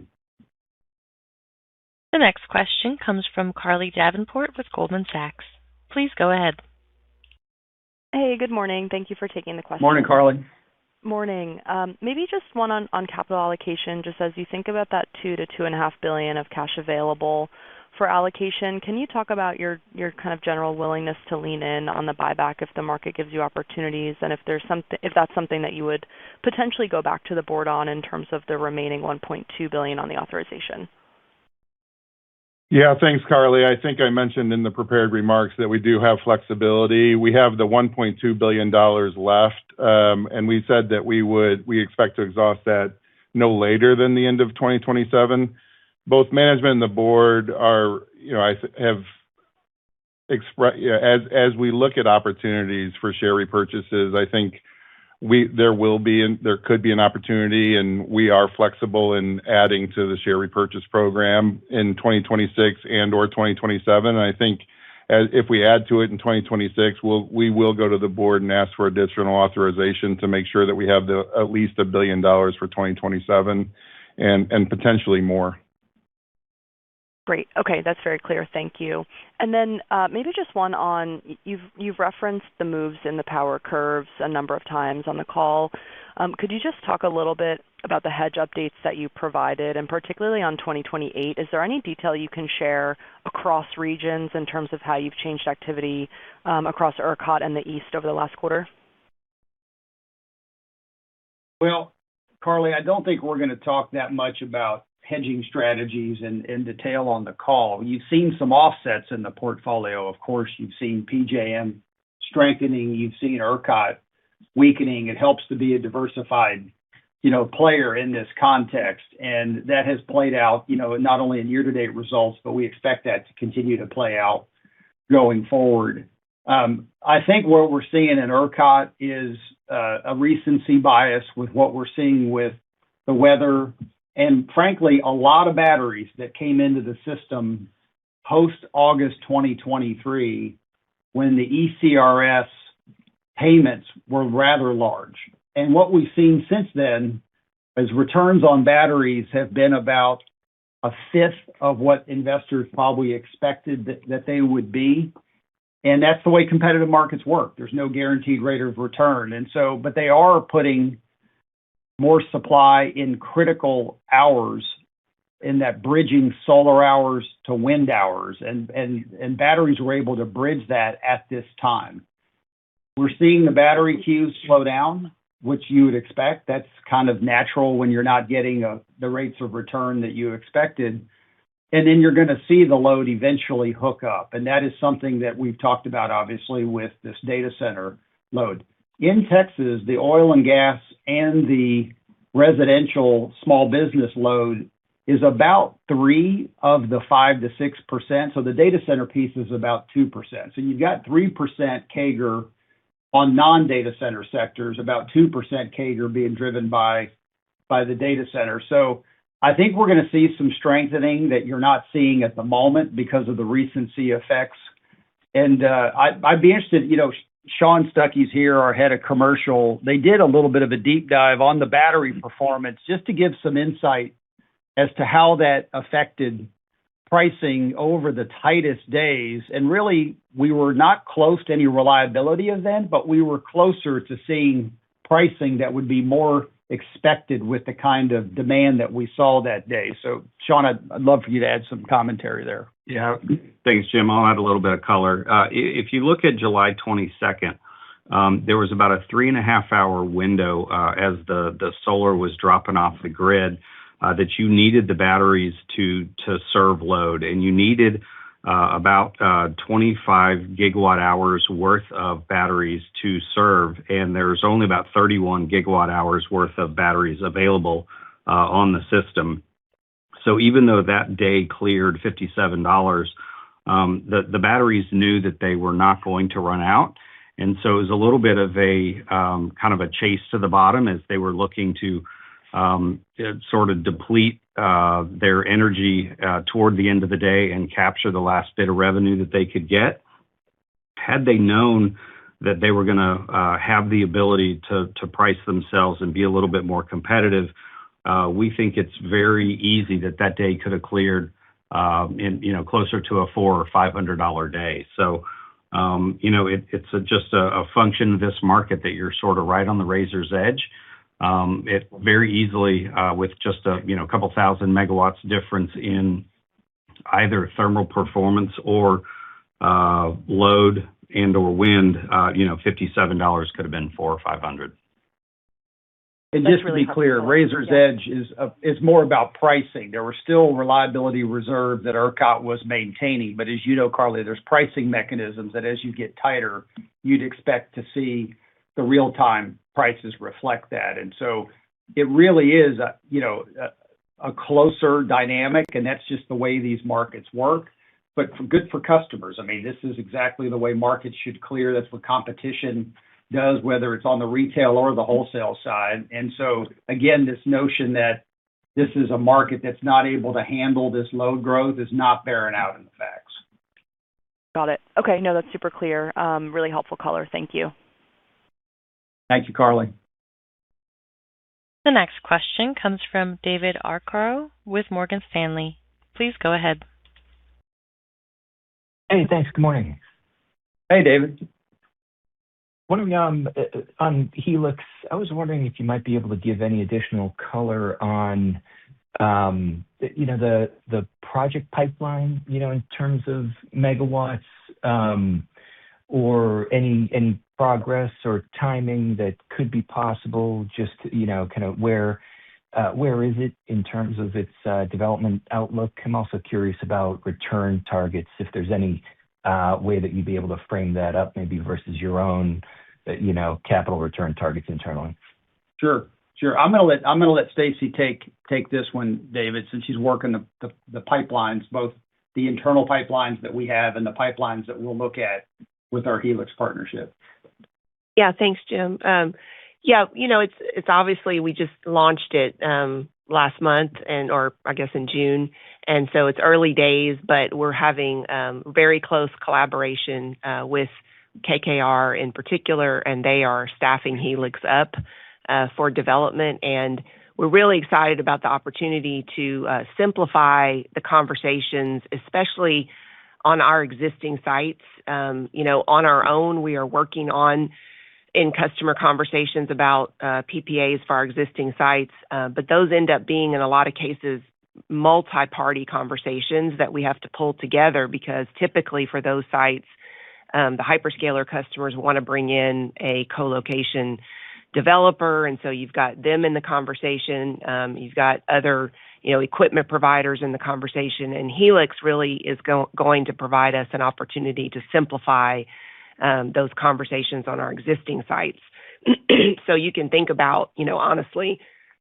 The next question comes from Carly Davenport with Goldman Sachs. Please go ahead.
Hey, good morning. Thank you for taking the question.
Morning, Carly.
Morning. Um, maybe just one on, on capital allocation, just as you think about that two to two and a half billion of cash available for allocation, can you talk about your, your kind of general willingness to lean in on the buyback if the market gives you opportunities, and if there's something, if that's something that you would potentially go back to the board on in terms of the remaining one point two billion on the authorization?
Yeah, thanks, Carly. I think I mentioned in the prepared remarks that we do have flexibility. We have the one point two billion dollars left, um, and we said that we would we expect to exhaust that no later than the end of twenty twenty-seven. Both management and the board are, you know, I have expressed, you know, as as we look at opportunities for share repurchases, I think we there will be and there could be an opportunity, and we are flexible in adding to the share repurchase program in twenty twenty-six and or twenty twenty-seven. And I think as, if we add to it in twenty twenty-six, we'll we will go to the board and ask for additional authorization to make sure that we have the at least a billion dollars for twenty twenty-seven and and potentially more.
Great. Okay, that's very clear. Thank you. And then uh, maybe just one on, you've you've referenced the moves in the power curves a number of times on the call. Um, could you just talk a little bit about the hedge updates that you provided, and particularly on twenty twenty-eight? Is there any detail you can share across regions in terms of how you've changed activity um, across ERCOT and the East over the last quarter?
Well, Carly, I don't think we're going to talk that much about hedging strategies in, in detail on the call. You've seen some offsets in the portfolio. Of course, you've seen P J M strengthening. You've seen ERCOT weakening. It helps to be a diversified, you know, player in this context. And that has played out, you know, not only in year-to-date results, but we expect that to continue to play out going forward. Um, I think what we're seeing in ERCOT is uh, a recency bias with what we're seeing with the weather, and frankly, a lot of batteries that came into the system post-August twenty twenty-three, when the E C R S payments were rather large. And what we've seen since then is returns on batteries have been about a fifth of what investors probably expected that, that they would be. And that's the way competitive markets work. There's no guaranteed rate of return. And so, but they are putting more supply in critical hours, in that bridging solar hours to wind hours, and, and, and batteries were able to bridge that at this time. We're seeing the battery queues slow down, which you would expect. That's kind of natural when you're not getting a, the rates of return that you expected. And then you're going to see the load eventually hook up. And that is something that we've talked about, obviously, with this data center load. In Texas, the oil and gas and the residential small business load is about three of the five to six percent. So the data center piece is about two percent. So you've got three percent C A G R on non-data center sectors, about two percent C A G R being driven by, by the data center. So I think we're going to see some strengthening that you're not seeing at the moment because of the recency effects. And uh, I, I'd be interested, you know, Sean Stuckey's here, our head of commercial. They did a little bit of a deep dive on the battery performance just to give some insight as to how that affected pricing over the tightest days. And really, we were not close to any reliability event, but we were closer to seeing pricing that would be more expected with the kind of demand that we saw that day. So, Sean, I'd, I'd love for you to add some commentary there.
Yeah, thanks, Jim. I'll add a little bit of color. Uh, if you look at July twenty-second, um, there was about a three and a half hour window uh, as the, the solar was dropping off the grid uh, that you needed the batteries to to serve load, and you needed uh, about uh, twenty-five gigawatt hours worth of batteries to serve, and there's only about thirty-one gigawatt hours worth of batteries available uh, on the system. So even though that day cleared fifty-seven dollars, um, the, the batteries knew that they were not going to run out. And so it was a little bit of a um, kind of a chase to the bottom as they were looking to um, sort of deplete uh, their energy uh, toward the end of the day and capture the last bit of revenue that they could get. Had they known that they were going to uh, have the ability to, to price themselves and be a little bit more competitive, Uh, we think it's very easy that that day could have cleared, um, in you know closer to a four or five hundred dollar day. So Um, you know, it, it's a, just a, a function of this market that you're sort of right on the razor's edge. Um, it very easily, uh, with just a, you know, a couple thousand megawatts difference in either thermal performance or uh, load and or wind, uh, you know, fifty-seven dollars could have been four or five hundred.
And
That's
just
really
to be clear,
helpful.
Razor's
Yeah.
Edge is uh, is more about pricing. There were still reliability reserves that ERCOT was maintaining, but as you know, Carly, there's pricing mechanisms that as you get tighter, you'd expect to see the real-time prices reflect that. And so it really is, a, you know, a, a closer dynamic, and that's just the way these markets work. But for, good for customers. I mean, this is exactly the way markets should clear. That's what competition does, whether it's on the retail or the wholesale side. And so, again, this notion that this is a market that's not able to handle this load growth is not bearing out in the facts.
Got it. Okay, no, that's super clear. Um, really helpful color. Thank you.
Thank you, Carly.
The next question comes from David Arcaro with Morgan Stanley. Please go ahead.
Hey, thanks. Good morning.
Hey, David.
Wondering um, uh, on Helix, I was wondering if you might be able to give any additional color on, um, you know, the the project pipeline, you know, in terms of megawatts, um, or any any progress or timing that could be possible. Just, you know, kind of where uh, where is it in terms of its uh, development outlook? I'm also curious about return targets, if there's any uh, way that you'd be able to frame that up, maybe versus your own, uh, you know, capital return targets internally.
Sure, sure. I'm gonna let I'm gonna let Stacey take take this one, David, since she's working the, the the pipelines, both the internal pipelines that we have and the pipelines that we'll look at with our Helix partnership.
Yeah, thanks, Jim. Um, yeah, you know, it's it's obviously we just launched it um, last month, and or I guess in June, and so it's early days, but we're having um, very close collaboration uh, with K K R in particular, and they are staffing Helix up uh, for development, and we're really excited about the opportunity to uh, simplify the conversations, especially on our existing sites. Um, you know, on our own, we are working on in customer conversations about uh, P P As for our existing sites, uh, but those end up being, in a lot of cases, multi-party conversations that we have to pull together, because typically for those sites, um, the hyperscaler customers want to bring in a co-location developer, and so you've got them in the conversation. Um, you've got other, you know, equipment providers in the conversation, and Helix really is go- going to provide us an opportunity to simplify um, those conversations on our existing sites. So you can think about, you know, honestly,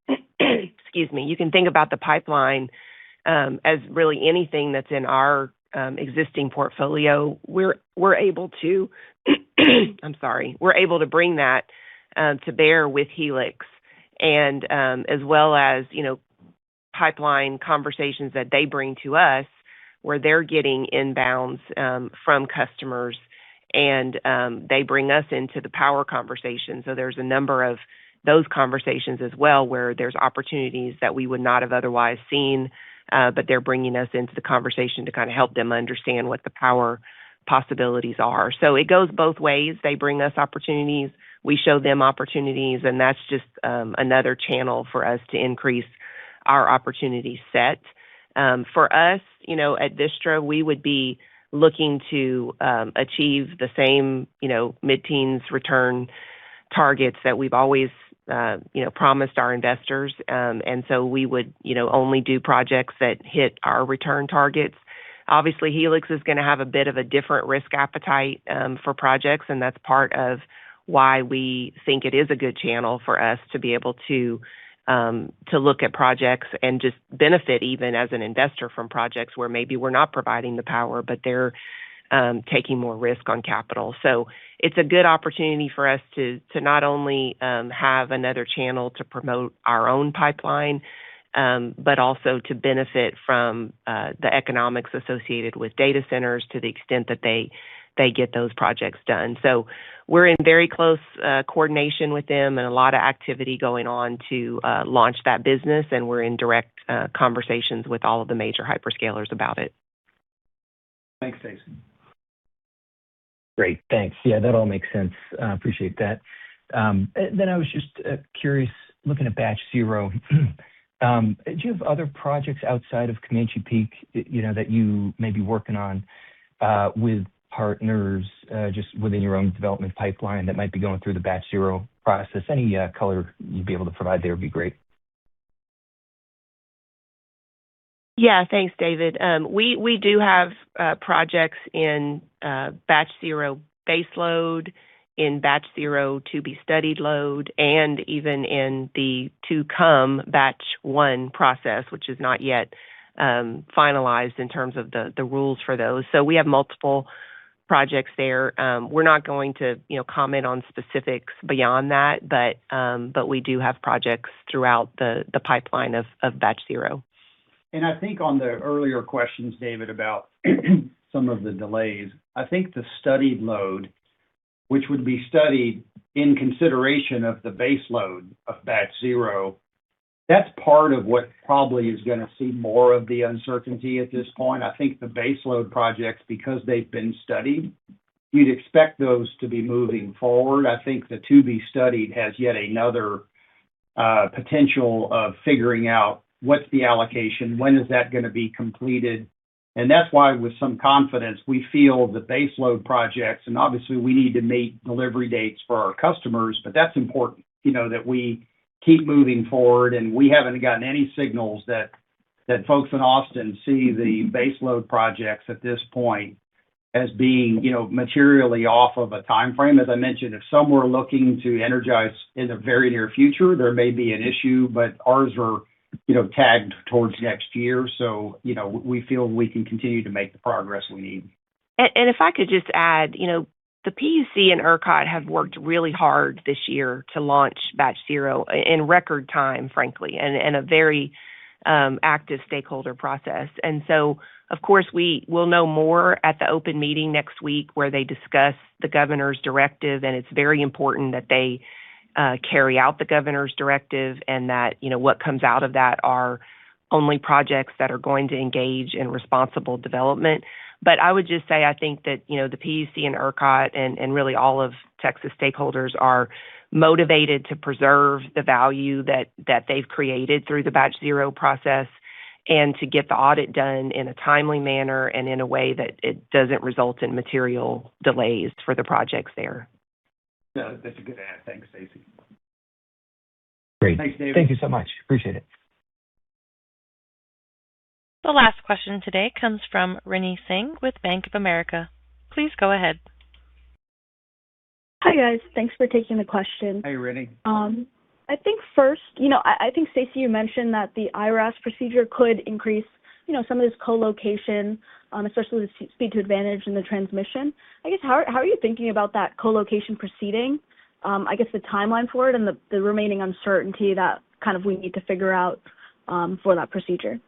excuse me, you can think about the pipeline um, as really anything that's in our um, existing portfolio. We're we're able to, I'm sorry, we're able to bring that um, to bear with Helix, and um, as well as, you know, pipeline conversations that they bring to us, where they're getting inbounds um, from customers, and um, they bring us into the power conversation. So there's a number of those conversations as well, where there's opportunities that we would not have otherwise seen, uh, but they're bringing us into the conversation to kind of help them understand what the power possibilities are. So it goes both ways. They bring us opportunities, we show them opportunities, and that's just um, another channel for us to increase our opportunity set. Um, for us, you know, at Vistra, we would be looking to um, achieve the same, you know, mid-teens return targets that we've always, uh, you know, promised our investors. Um, and so we would, you know, only do projects that hit our return targets. Obviously, Helix is going to have a bit of a different risk appetite um, for projects, and that's part of why we think it is a good channel for us to be able to Um, to look at projects and just benefit even as an investor from projects where maybe we're not providing the power, but they're um, taking more risk on capital. So it's a good opportunity for us to to not only um, have another channel to promote our own pipeline, um, but also to benefit from uh, the economics associated with data centers to the extent that they they get those projects done. So we're in very close uh, coordination with them, and a lot of activity going on to uh, launch that business, and we're in direct uh, conversations with all of the major hyperscalers about it.
Thanks, Stacey.
Great. Thanks. Yeah, that all makes sense. I appreciate that. Um, Then I was just uh, curious, looking at Batch Zero, um, do you have other projects outside of Comanche Peak, you know, that you may be working on uh, with partners, uh, just within your own development pipeline that might be going through the Batch Zero process? Any uh, color you'd be able to provide there would be great.
Yeah, thanks, David. Um, we we do have uh, projects in uh, Batch Zero baseload, in Batch Zero to be studied load, and even in the to come Batch One process, which is not yet um, finalized in terms of the the rules for those. So we have multiple projects there. Um, we're not going to you know comment on specifics beyond that, but um, but we do have projects throughout the the pipeline of of Batch Zero.
And I think on the earlier questions, David, about some of the delays, I think the studied load, which would be studied in consideration of the base load of Batch Zero, that's part of what probably is going to see more of the uncertainty at this point. I think the base load projects, because they've been studied, you'd expect those to be moving forward. I think the to be studied has yet another uh, potential of figuring out what's the allocation, when is that going to be completed. And that's why with some confidence, we feel the base load projects, and obviously we need to meet delivery dates for our customers, but that's important, you know, that we keep moving forward. And we haven't gotten any signals that, that folks in Austin see the base load projects at this point as being, you know, materially off of a time frame. As I mentioned, if some were looking to energize in the very near future, there may be an issue, but ours are, you know, tagged towards next year. So, you know, we feel we can continue to make the progress we need.
And, and if I could just add, you know, the P U C and ERCOT have worked really hard this year to launch Batch Zero in record time, frankly, and, and a very um, active stakeholder process. And so, of course, we will know more at the open meeting next week where they discuss the governor's directive, and it's very important that they Uh, carry out the governor's directive, and that, you know, what comes out of that are only projects that are going to engage in responsible development. But I would just say, I think that, you know, the P U C and ERCOT and, and really all of Texas stakeholders are motivated to preserve the value that, that they've created through the Batch Zero process and to get the audit done in a timely manner and in a way that it doesn't result in material delays for the projects there.
Yeah, that's a good add. Thanks, Stacey.
Great.
Thanks, David.
Thank you so much. Appreciate it.
The last question today comes from Rinny Singh with Bank of America. Please go ahead.
Hi, guys. Thanks for taking the question.
Hey, Rinny.
Um, I think first, you know, I, I think, Stacey, you mentioned that the I R A S procedure could increase, you know, some of this co-location, um, especially the speed to advantage and the transmission. I guess, how, how are you thinking about that co-location proceeding? Um, I guess the timeline for it and the, the remaining uncertainty that kind of we need to figure out um, for that procedure.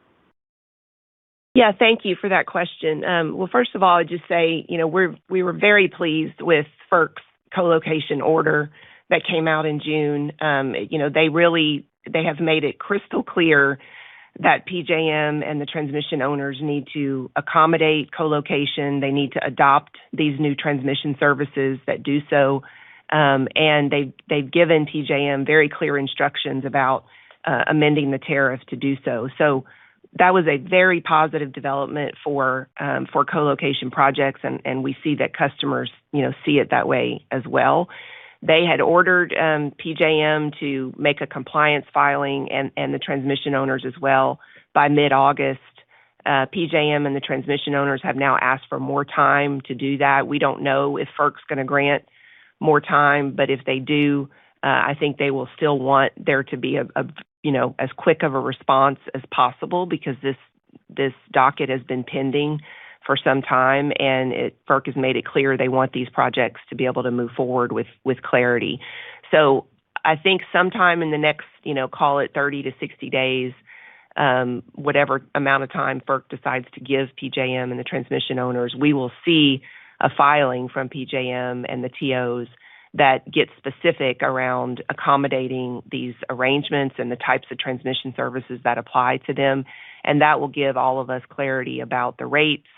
Yeah, thank you for that question. Um, well, first of all, I'd just say, you know, we're, we were very pleased with FERC's co-location order that came out in June. Um, you know, they really, they have made it crystal clear that P J M and the transmission owners need to accommodate co-location. They need to adopt these new transmission services that do so. Um, and they've, they've given P J M very clear instructions about uh, amending the tariff to do so. So that was a very positive development for um, for co-location projects, and, and we see that customers, you know, see it that way as well. They had ordered um, P J M to make a compliance filing, and, and the transmission owners as well, by mid-August. Uh, P J M and the transmission owners have now asked for more time to do that. We don't know if FERC's going to grant more time, but if they do, uh, I think they will still want there to be a, a, you know, as quick of a response as possible, because this this docket has been pending for some time, and it, FERC has made it clear they want these projects to be able to move forward with, with clarity. So I think sometime in the next, you know, call it thirty to sixty days, um, whatever amount of time FERC decides to give P J M and the transmission owners, we will see a filing from P J M and the T Os that gets specific around accommodating these arrangements and the types of transmission services that apply to them. And that will give all of us clarity about the rates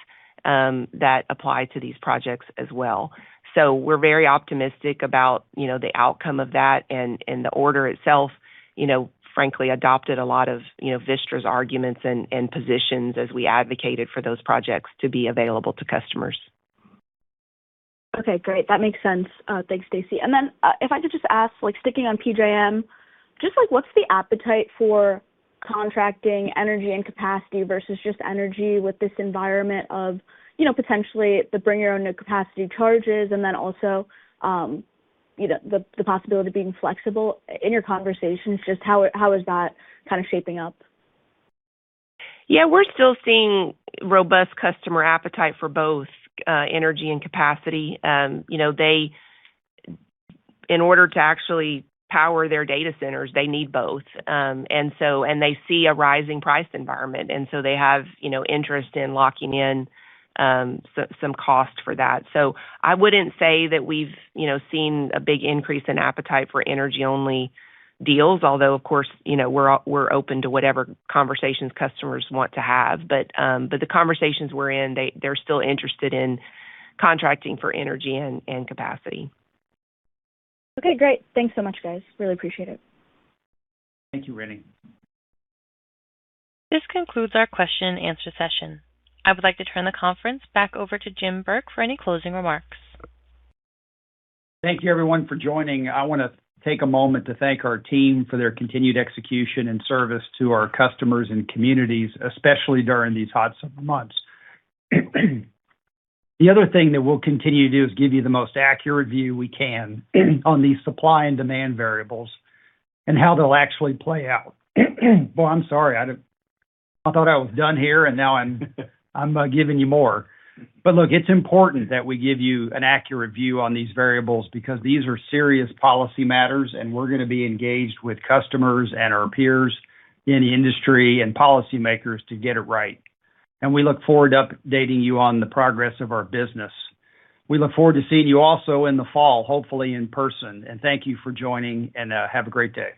um, that apply to these projects as well. So we're very optimistic about, you know, the outcome of that, and, and the order itself, you know, frankly, adopted a lot of, you know, Vistra's arguments and, and positions as we advocated for those projects to be available to customers.
Okay, great. That makes sense. Uh, thanks, Stacey. And then uh, if I could just ask, like sticking on P J M, just like what's the appetite for contracting energy and capacity versus just energy with this environment of, you know, potentially the bring your own capacity charges, and then also, um, you know, the, the possibility of being flexible in your conversations? Just how, how is that kind of shaping up?
Yeah, we're still seeing robust customer appetite for both uh, energy and capacity. Um, you know, they, in order to actually power their data centers, they need both. Um, and so, and they see a rising price environment. And so they have, you know, interest in locking in um, so, some cost for that. So I wouldn't say that we've, you know, seen a big increase in appetite for energy only deals, although of course, you know, we're, we're open to whatever conversations customers want to have. But, um, but the conversations we're in, they, they're still interested in contracting for energy and, and capacity.
Okay, great. Thanks so much, guys. Really appreciate it.
Thank you, Rennie.
This concludes our question and answer session. I would like to turn the conference back over to Jim Burke for any closing remarks.
Thank you, everyone, for joining. I want to take a moment to thank our team for their continued execution and service to our customers and communities, especially during these hot summer months. The other thing that we'll continue to do is give you the most accurate view we can on these supply and demand variables and how they'll actually play out. Well, I'm sorry. I, I thought I was done here, and now I'm I'm uh, giving you more. But look, it's important that we give you an accurate view on these variables because these are serious policy matters, and we're going to be engaged with customers and our peers in the industry and policymakers to get it right. And we look forward to updating you on the progress of our business. We look forward to seeing you also in the fall, hopefully in person. And thank you for joining, and uh, have a great day.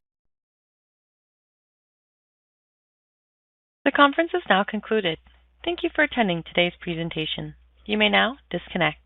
The conference is now concluded. Thank you for attending today's presentation. You may now disconnect.